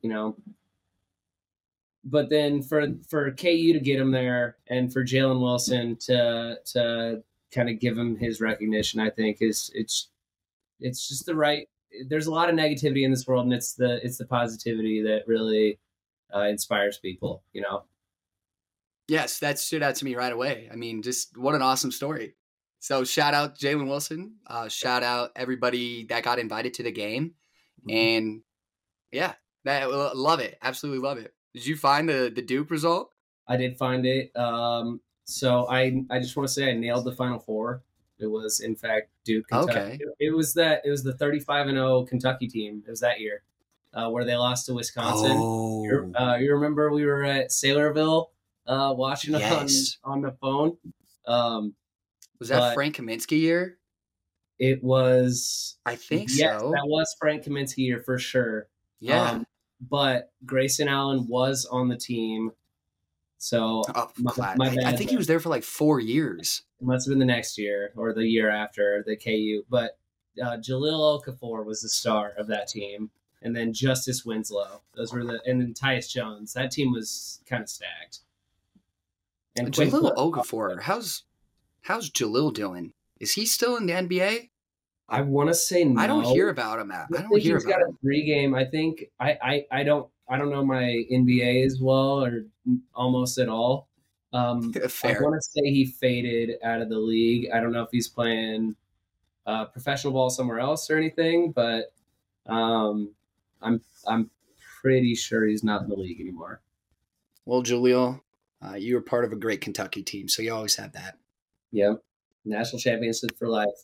Speaker 2: But then for KU to get him there and for Jalen Wilson to kind of give him his recognition, I think it's just the right. There's a lot of negativity in this world, and it's the positivity that really inspires people.
Speaker 1: Yes, that stood out to me right away. I mean, just what an awesome story. So shout out Jalen Wilson. Shout out everybody that got invited to the game. And yeah, love it. Absolutely love it. Did you find the Duke result?
Speaker 2: I did find it. So I just want to say I nailed the Final Four. It was in fact Duke, Kentucky.
Speaker 1: Okay.
Speaker 2: It was the 35-0 Kentucky team. It was that year where they lost to Wisconsin.
Speaker 1: Oh.
Speaker 2: You remember we were at Saylorville watching
Speaker 1: Yes.
Speaker 2: on the phone.
Speaker 1: Was that Frank Kaminsky year?
Speaker 2: It was.
Speaker 1: I think
Speaker 2: yes,
Speaker 1: so.
Speaker 2: That was Frank Kaminsky year for sure.
Speaker 1: Yeah.
Speaker 2: But Grayson Allen was on the team. So
Speaker 1: my bad. I think he was there for like 4 years.
Speaker 2: It must have been the next year or the year after the KU. But Jahlil Okafor was the star of that team. And then Justice Winslow. And then Tyus Jones. That team was kind of stacked.
Speaker 1: And Jahlil Okafor, how's Jahlil doing? Is he still in the NBA?
Speaker 2: I want to say no.
Speaker 1: I don't hear about him. I don't hear about him.
Speaker 2: He's got a 3-game. I think I don't know my NBA as well or almost at all.
Speaker 1: Fair.
Speaker 2: I want to say he faded out of the league. I don't know if he's playing professional ball somewhere else or anything, but I'm pretty sure he's not in the league anymore.
Speaker 1: Well, Jahlil, you were part of a great Kentucky team, so you always have that.
Speaker 2: Yep. National championship for life.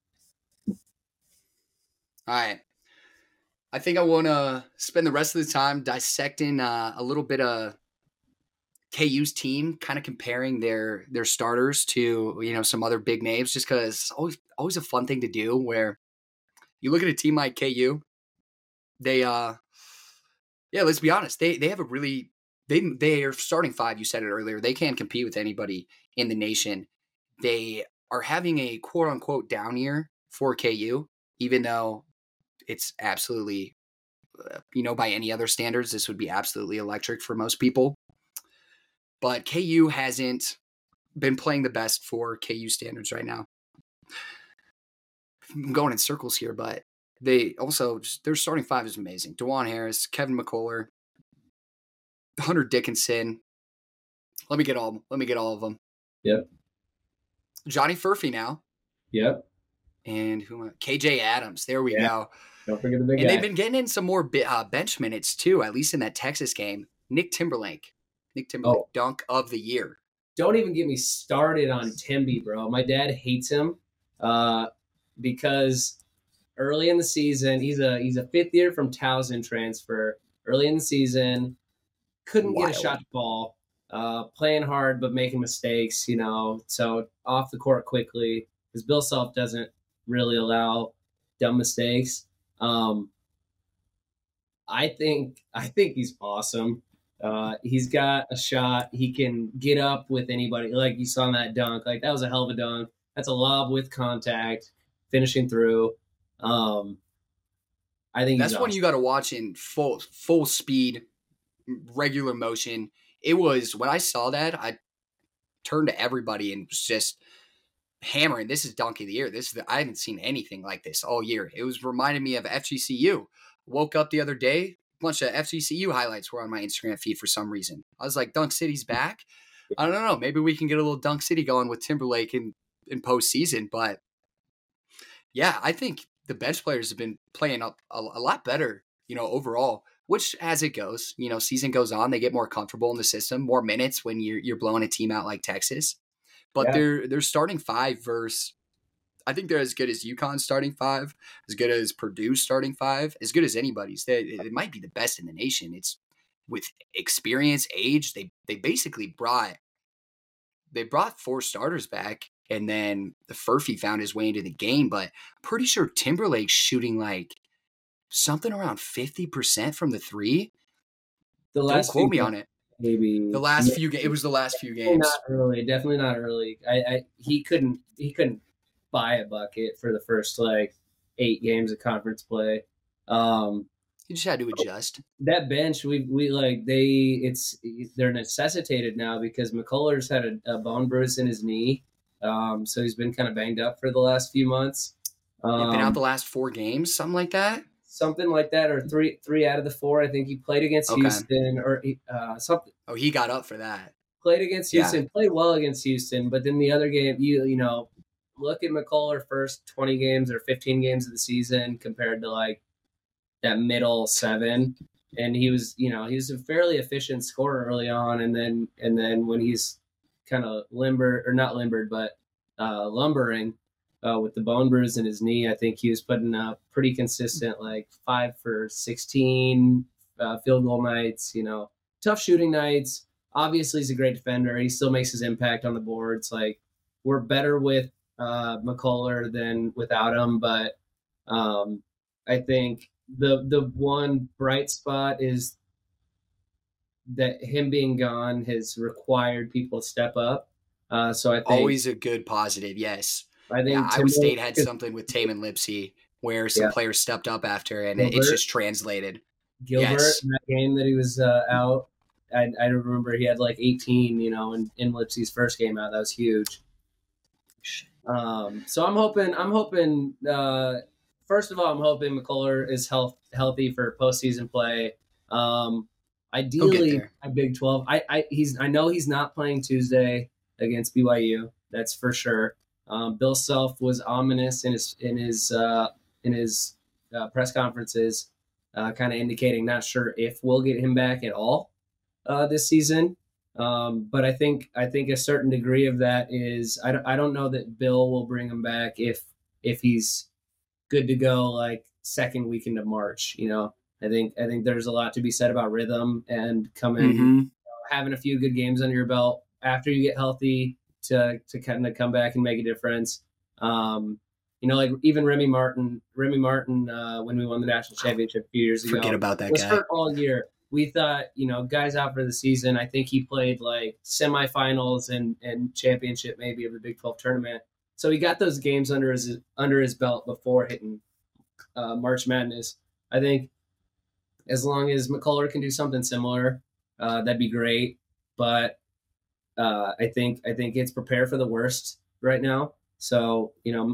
Speaker 1: All right. I think I want to spend the rest of the time dissecting a little bit of KU's team, kind of comparing their starters to some other big names, just because it's always a fun thing to do. Where you look at a team like KU, they let's be honest, they have a really they are starting five. You said it earlier. They can't compete with anybody in the nation. They are having a quote unquote down year for KU, even though it's absolutely, by any other standards, this would be absolutely electric for most people. But KU hasn't been playing the best for KU standards right now. I'm going in circles here, but they also, their starting five is amazing. DeJuan Harris, Kevin McCullough, Hunter Dickinson. Let me get all of them.
Speaker 2: Yep.
Speaker 1: Johnny Furphy now.
Speaker 2: Yep.
Speaker 1: And KJ Adams. There we go.
Speaker 2: Don't forget the big guy.
Speaker 1: And they've been getting in some more bench minutes too, at least in that Texas game. Nick Timberlake, dunk of the year.
Speaker 2: Don't even get me started on Timby, bro. My dad hates him because early in the season, he's a fifth year from Towson transfer. Early in the season, couldn't get a shot to ball, playing hard but making mistakes, so off the court quickly because Bill Self doesn't really allow dumb mistakes. I think he's awesome. He's got a shot. He can get up with anybody. Like you saw in that dunk. Like that was a hell of a dunk. That's a lob with contact, finishing through. I think
Speaker 1: that's one you got to watch in full speed, regular motion. It was when I saw that, I turned to everybody and was just hammering. This is dunk of the year. I haven't seen anything like this all year. It was reminding me of FGCU. Woke up the other day, a bunch of FGCU highlights were on my Instagram feed for some reason. I was like, Dunk City's back. I don't know. Maybe we can get a little Dunk City going with Timberlake in postseason. But yeah, I think the bench players have been playing up a lot better, overall, which as it goes, season goes on, they get more comfortable in the system, more minutes when you're blowing a team out like Texas. But they're starting five versus, I think they're as good as UConn's starting five, as good as Purdue's starting five, as good as anybody's. It might be the best in the nation. It's with experience, age. They basically brought four starters back, and then the Furphy found his way into the game. But I'm pretty sure Timberlake's shooting like something around 50% from the three. Don't quote me on it.
Speaker 2: Maybe
Speaker 1: the last few games. It was the last few games.
Speaker 2: Not early. Definitely not early. He couldn't buy a bucket for the first 8 games of conference play.
Speaker 1: He just had to adjust.
Speaker 2: That bench, they're necessitated now because McCullers had a bone bruise in his knee, so he's been kind of banged up for the last few months.
Speaker 1: Been out the last 4 games, something like that.
Speaker 2: Something like that, or three out of the 4. I think he played against Houston, or something.
Speaker 1: Oh, he got up for that.
Speaker 2: Played against Houston, played well against Houston, but then the other game, look at McCullough first 20 games or 15 games of the season compared to that middle 7, and he was a fairly efficient scorer early on, and then when he's kind of lumbering with the bone bruise in his knee, I think he was putting up pretty consistent 5 for 16 field goal nights, tough shooting nights. Obviously he's a great defender. He still makes his impact on the boards. We're better with McCullough than without him, but I think the one bright spot is that him being gone has required people to step up. So I think
Speaker 1: always a good positive. Yes,
Speaker 2: I think
Speaker 1: Iowa State had something with Taman Lipsey where some players stepped up after, and it's just translated.
Speaker 2: Gilbert in that game that he was out. I remember he had 18, in Lipsey's first game out. That was huge. So I'm hoping. First of all, I'm hoping McCullough is healthy for postseason play. Ideally, a Big 12. I know he's not playing Tuesday against BYU. That's for sure. Bill Self was ominous in his press conferences, kind of indicating not sure if we'll get him back at all this season. But I think a certain degree of that is I don't know that Bill will bring him back if he's good to go second weekend of March. I think there's a lot to be said about rhythm and coming having a few good games under your belt after you get healthy to kind of come back and make a difference. Even Remy Martin when we won the national championship a few years ago.
Speaker 1: Forget about that
Speaker 2: was
Speaker 1: guy.
Speaker 2: Hurt all year. We thought, guys out for the season. I think he played semifinals and championship maybe of the Big 12 tournament. So he got those games under his belt before hitting March Madness. I think as long as McCullough can do something similar, that'd be great. But I think it's prepare for the worst right now. So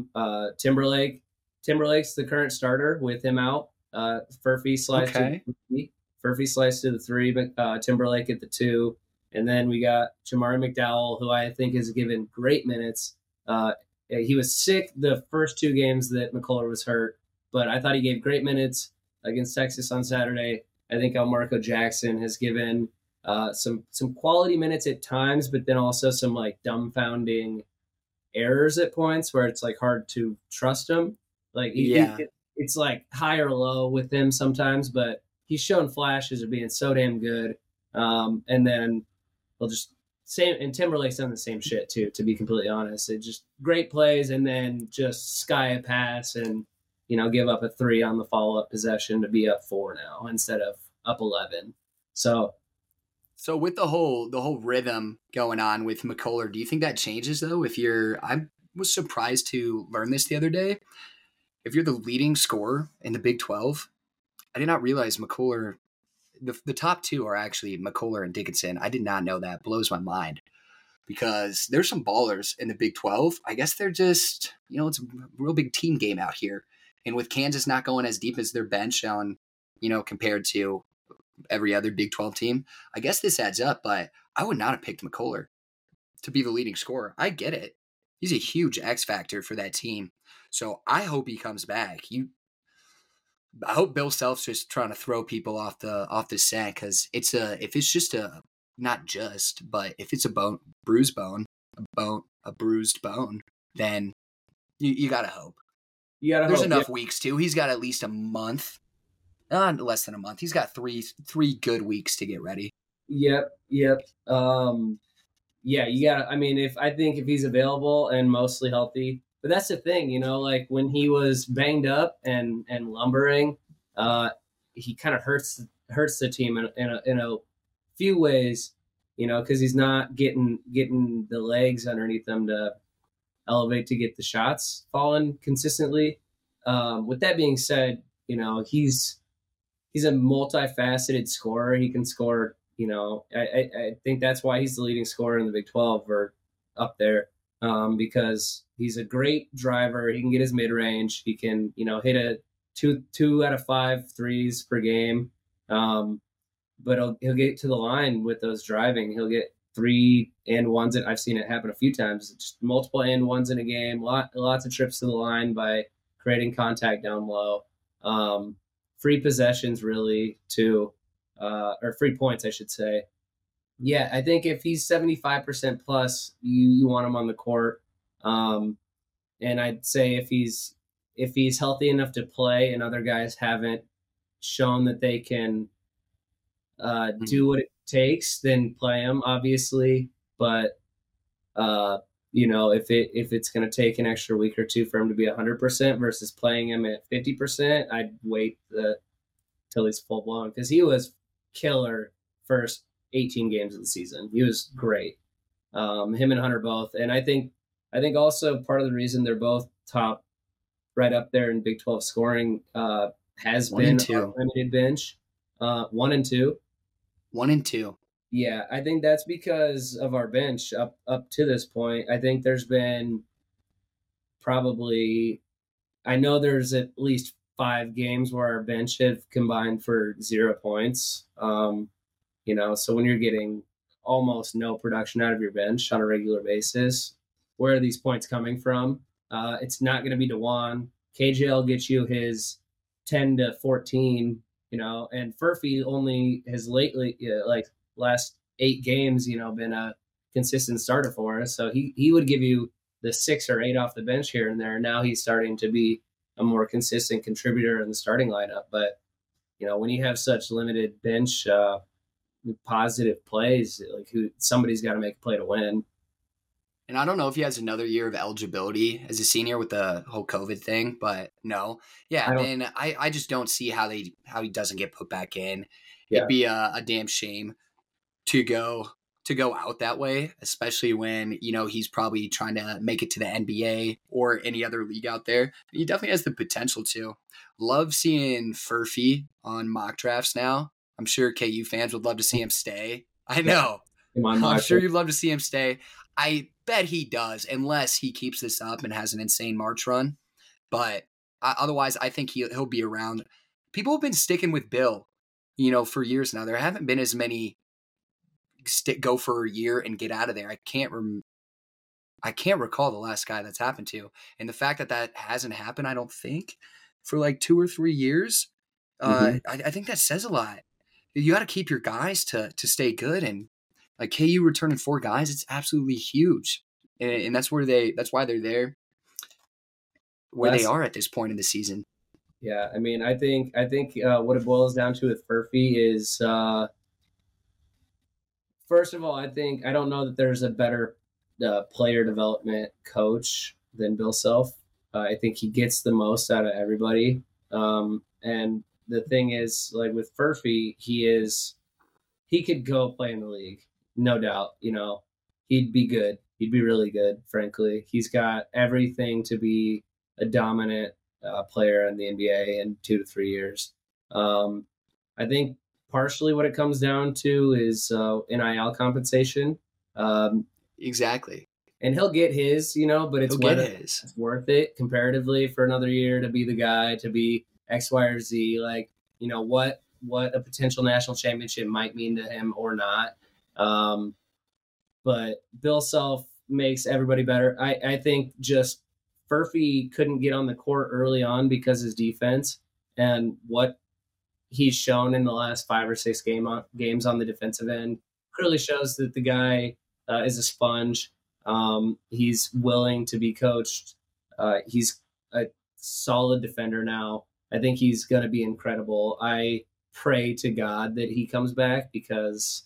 Speaker 2: Timberlake's the current starter with him out. Furphy sliced to
Speaker 1: Okay.
Speaker 2: the three. Furphy sliced to the three, but Timberlake at the two. And then we got Jamari McDowell, who I think has given great minutes. He was sick the first two games that McCullough was hurt, but I thought he gave great minutes against Texas on Saturday. I think Marco Jackson has given some quality minutes at times, but then also some like dumbfounding errors at points where it's like hard to trust him. Like
Speaker 1: Yeah.
Speaker 2: it's like high or low with him sometimes, but he's shown flashes of being so damn good. And then we'll just same and Timberlake's done the same shit too. To be completely honest, it just great plays and then just sky a pass and give up a three on the follow up possession to be up four now instead of up 11. So
Speaker 1: So with the whole rhythm going on with McCullough, do you think that changes though? I was surprised to learn this the other day. If you're the leading scorer in the Big 12, I did not realize McCullough. The top two are actually McCullough and Dickinson. I did not know that. Blows my mind because there's some ballers in the Big 12. I guess they're just it's a real big team game out here. And with Kansas not going as deep as their bench on compared to every other Big 12 team. I guess this adds up, but I would not have picked McCullough to be the leading scorer. I get it. He's a huge X factor for that team. So I hope he comes back. I hope Bill Self's just trying to throw people off the set because if it's just not just, but if it's a bruised bone, a bruised bone, then you gotta hope.
Speaker 2: you gotta
Speaker 1: There's
Speaker 2: hope.
Speaker 1: enough weeks too. He's got at least a month, less than a month. He's got three good weeks to get ready.
Speaker 2: Yep. Yeah, you gotta. I mean, if he's available and mostly healthy, but that's the thing, like when he was banged up and lumbering, he kind of hurts the team in a few ways, because he's not getting the legs underneath them to elevate to get the shots falling consistently. With that being said, he's a multifaceted scorer. He can score. I think that's why he's the leading scorer in the Big 12 or up there, because he's a great driver. He can get his mid range. He can hit a two out of 5 threes per game. But he'll get to the line with those driving. He'll get 3 and 1s, and I've seen it happen a few times. Just multiple and 1s in a game. Lots of trips to the line by creating contact down low. Free possessions really too, or free points, I should say. Yeah, I think if he's 75% plus, you want him on the court. And I'd say if he's healthy enough to play, and other guys haven't shown that they can do what it takes, then play him, obviously. But if it's going to take an extra week or two for him to be 100% versus playing him at 50%, I'd wait till he's full blown, because he was killer first 18 games of the season. He was great. Him and Hunter both, and I think also part of the reason they're both top right up there in Big 12 scoring has been our limited bench. 1 and 2.
Speaker 1: 1 and 2.
Speaker 2: Yeah, I think that's because of our bench up to this point. I think there's been probably, I know there's at least 5 games where our bench have combined for 0 points. So when you're getting almost no production out of your bench on a regular basis, where are these points coming from? It's not going to be DeJuan. KJL gets you his 10 to 14, and Furphy only has lately, like last 8 games, been a consistent starter for us. So he would give you the 6 or 8 off the bench here and there. Now he's starting to be a more consistent contributor in the starting lineup. But, when you have such limited bench positive plays, like somebody's got to make a play to win.
Speaker 1: And I don't know if he has another year of eligibility as a senior with the whole COVID thing, but no. Yeah, then I just don't see how he doesn't get put back in. Yeah. It'd be a damn shame to go out that way, especially when, he's probably trying to make it to the NBA or any other league out there. He definitely has the potential to. Love seeing Furphy on mock drafts now. I'm sure KU fans would love to see him stay. I know.
Speaker 2: in my
Speaker 1: I'm
Speaker 2: mock
Speaker 1: sure
Speaker 2: draft.
Speaker 1: you'd love to see him stay. I bet he does, unless he keeps this up and has an insane March run. But otherwise, I think he'll be around. People have been sticking with Bill, for years now. There haven't been as many go for a year and get out of there. I can't recall the last guy that's happened to, and the fact that that hasn't happened, I don't think, for like 2 or 3 years. I think that says a lot. You got to keep your guys to stay good, and like KU returning 4 guys, it's absolutely huge, and that's why they're there where they
Speaker 2: Last,
Speaker 1: are at this point in the season.
Speaker 2: yeah, I mean, I think what it boils down to with Furphy is, first of all, I don't know that there's a better player development coach than Bill Self. I think he gets the most out of everybody. And the thing is, like with Furphy, he could go play in the league, no doubt. He'd be good. He'd be really good. Frankly, he's got everything to be a dominant player in the NBA in 2 to 3 years. I think partially what it comes down to is NIL compensation.
Speaker 1: Exactly.
Speaker 2: And he'll get his, but it's
Speaker 1: He'll get
Speaker 2: whether
Speaker 1: his.
Speaker 2: it's worth it comparatively for another year to be the guy, to be X, Y, or Z. Like, what a potential national championship might mean to him or not. But Bill Self makes everybody better. I think just Furphy couldn't get on the court early on because his defense, and what he's shown in the last 5 or 6 games on the defensive end clearly shows that the guy is a sponge. He's willing to be coached. He's a solid defender now. I think he's going to be incredible. I pray to God that he comes back because,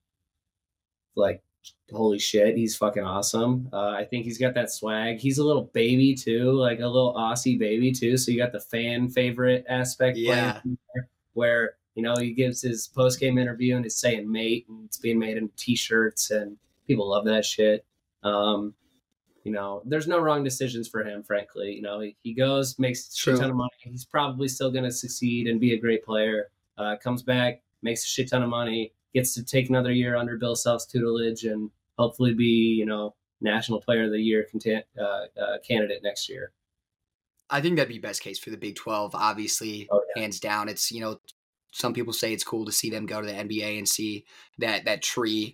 Speaker 2: like, holy shit, he's fucking awesome. I think he's got that swag. He's a little baby too, like a little Aussie baby too. So you got the fan favorite aspect
Speaker 1: Yeah.
Speaker 2: playing there, where he gives his post game interview and is saying "mate" and it's being made in T-shirts and people love that shit. There's no wrong decisions for him, frankly. He goes, makes a shit ton of money. He's probably still going to succeed and be a great player. Comes back, makes a shit ton of money, gets to take another year under Bill Self's tutelage, and hopefully be, National Player of the Year candidate next year.
Speaker 1: I think that'd be best case for the Big 12. Obviously, hands down. It's some people say it's cool to see them go to the NBA and see that tree,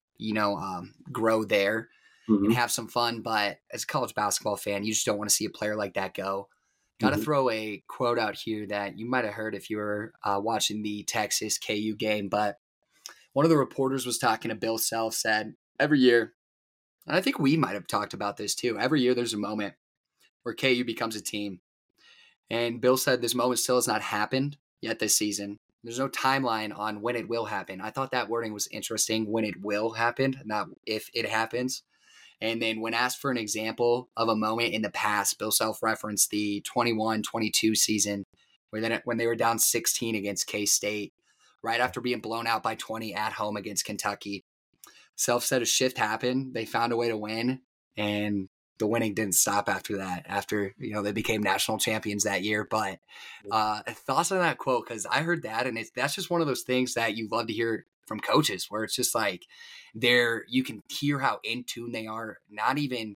Speaker 1: grow there and have some fun. But as a college basketball fan, you just don't want to see a player like that go. Got to throw a quote out here that you might have heard if you were watching the Texas KU game. But one of the reporters was talking to Bill Self, said every year, and I think we might have talked about this too, every year there's a moment where KU becomes a team. And Bill said this moment still has not happened yet this season. There's no timeline on when it will happen. I thought that wording was interesting, when it will happen, not if it happens. And then when asked for an example of a moment in the past, Bill Self referenced the 21-22 season when they were down 16 against K-State, right after being blown out by 20 at home against Kentucky. Self said a shift happened. They found a way to win, and the winning didn't stop after that, after they became national champions that year. But thoughts on that quote, because I heard that, and that's just one of those things that you love to hear from coaches, where it's just like you can hear how in tune they are, not even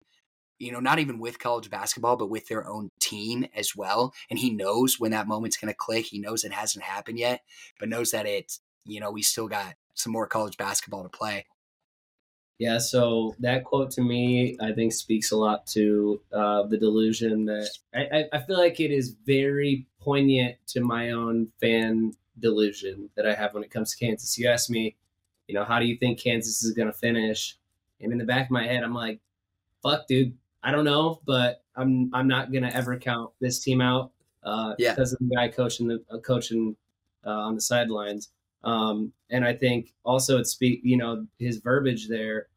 Speaker 1: with college basketball, but with their own team as well. And he knows when that moment's going to click. He knows it hasn't happened yet, but knows that we still got some more college basketball to play.
Speaker 2: Yeah, so that quote to me, I think, speaks a lot to the delusion that I feel like it is very poignant to my own fan delusion that I have when it comes to Kansas. You ask me, how do you think Kansas is going to finish? And in the back of my head, I'm like, fuck, dude, I don't know, but I'm not going to ever count this team out because of the guy coaching on the sidelines. And I think also it his verbiage there,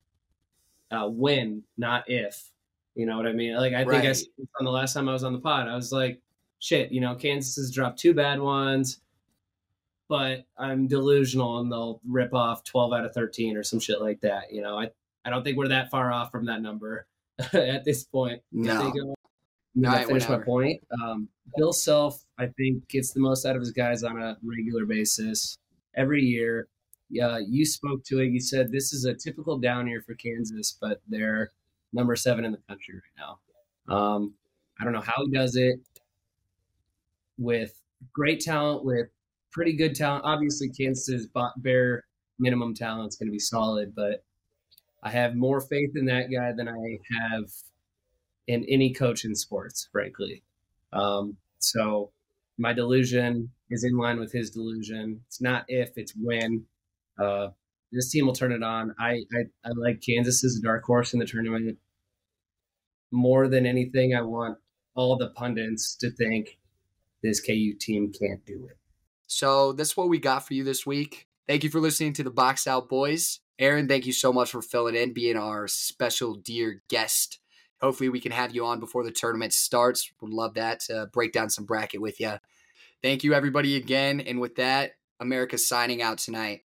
Speaker 2: when, not if, you know what I mean? Like, I think I said on the last time I was on the pod, I was like, shit, Kansas has dropped 2 bad ones, but I'm delusional and they'll rip off 12 out of 13 or some shit like that. I don't think we're that far off from that number at this point.
Speaker 1: No.
Speaker 2: I finish my point. Bill Self, I think, gets the most out of his guys on a regular basis every year. you spoke to it. You said this is a typical down year for Kansas, but they're number 7 in the country right now. I don't know how he does it with great talent, with pretty good talent. Obviously, Kansas's bare minimum talent is going to be solid, but I have more faith in that guy than I have in any coach in sports, frankly. So my delusion is in line with his delusion. It's not if, it's when. This team will turn it on. I like Kansas as a dark horse in the tournament. More than anything, I want all the pundits to think this KU team can't do it.
Speaker 1: So that's what we got for you this week. Thank you for listening to the Box Out Boys. Aaron, thank you so much for filling in, being our special dear guest. Hopefully we can have you on before the tournament starts. Would love that to break down some bracket with you. Thank you, everybody, again. And with that, America's signing out tonight.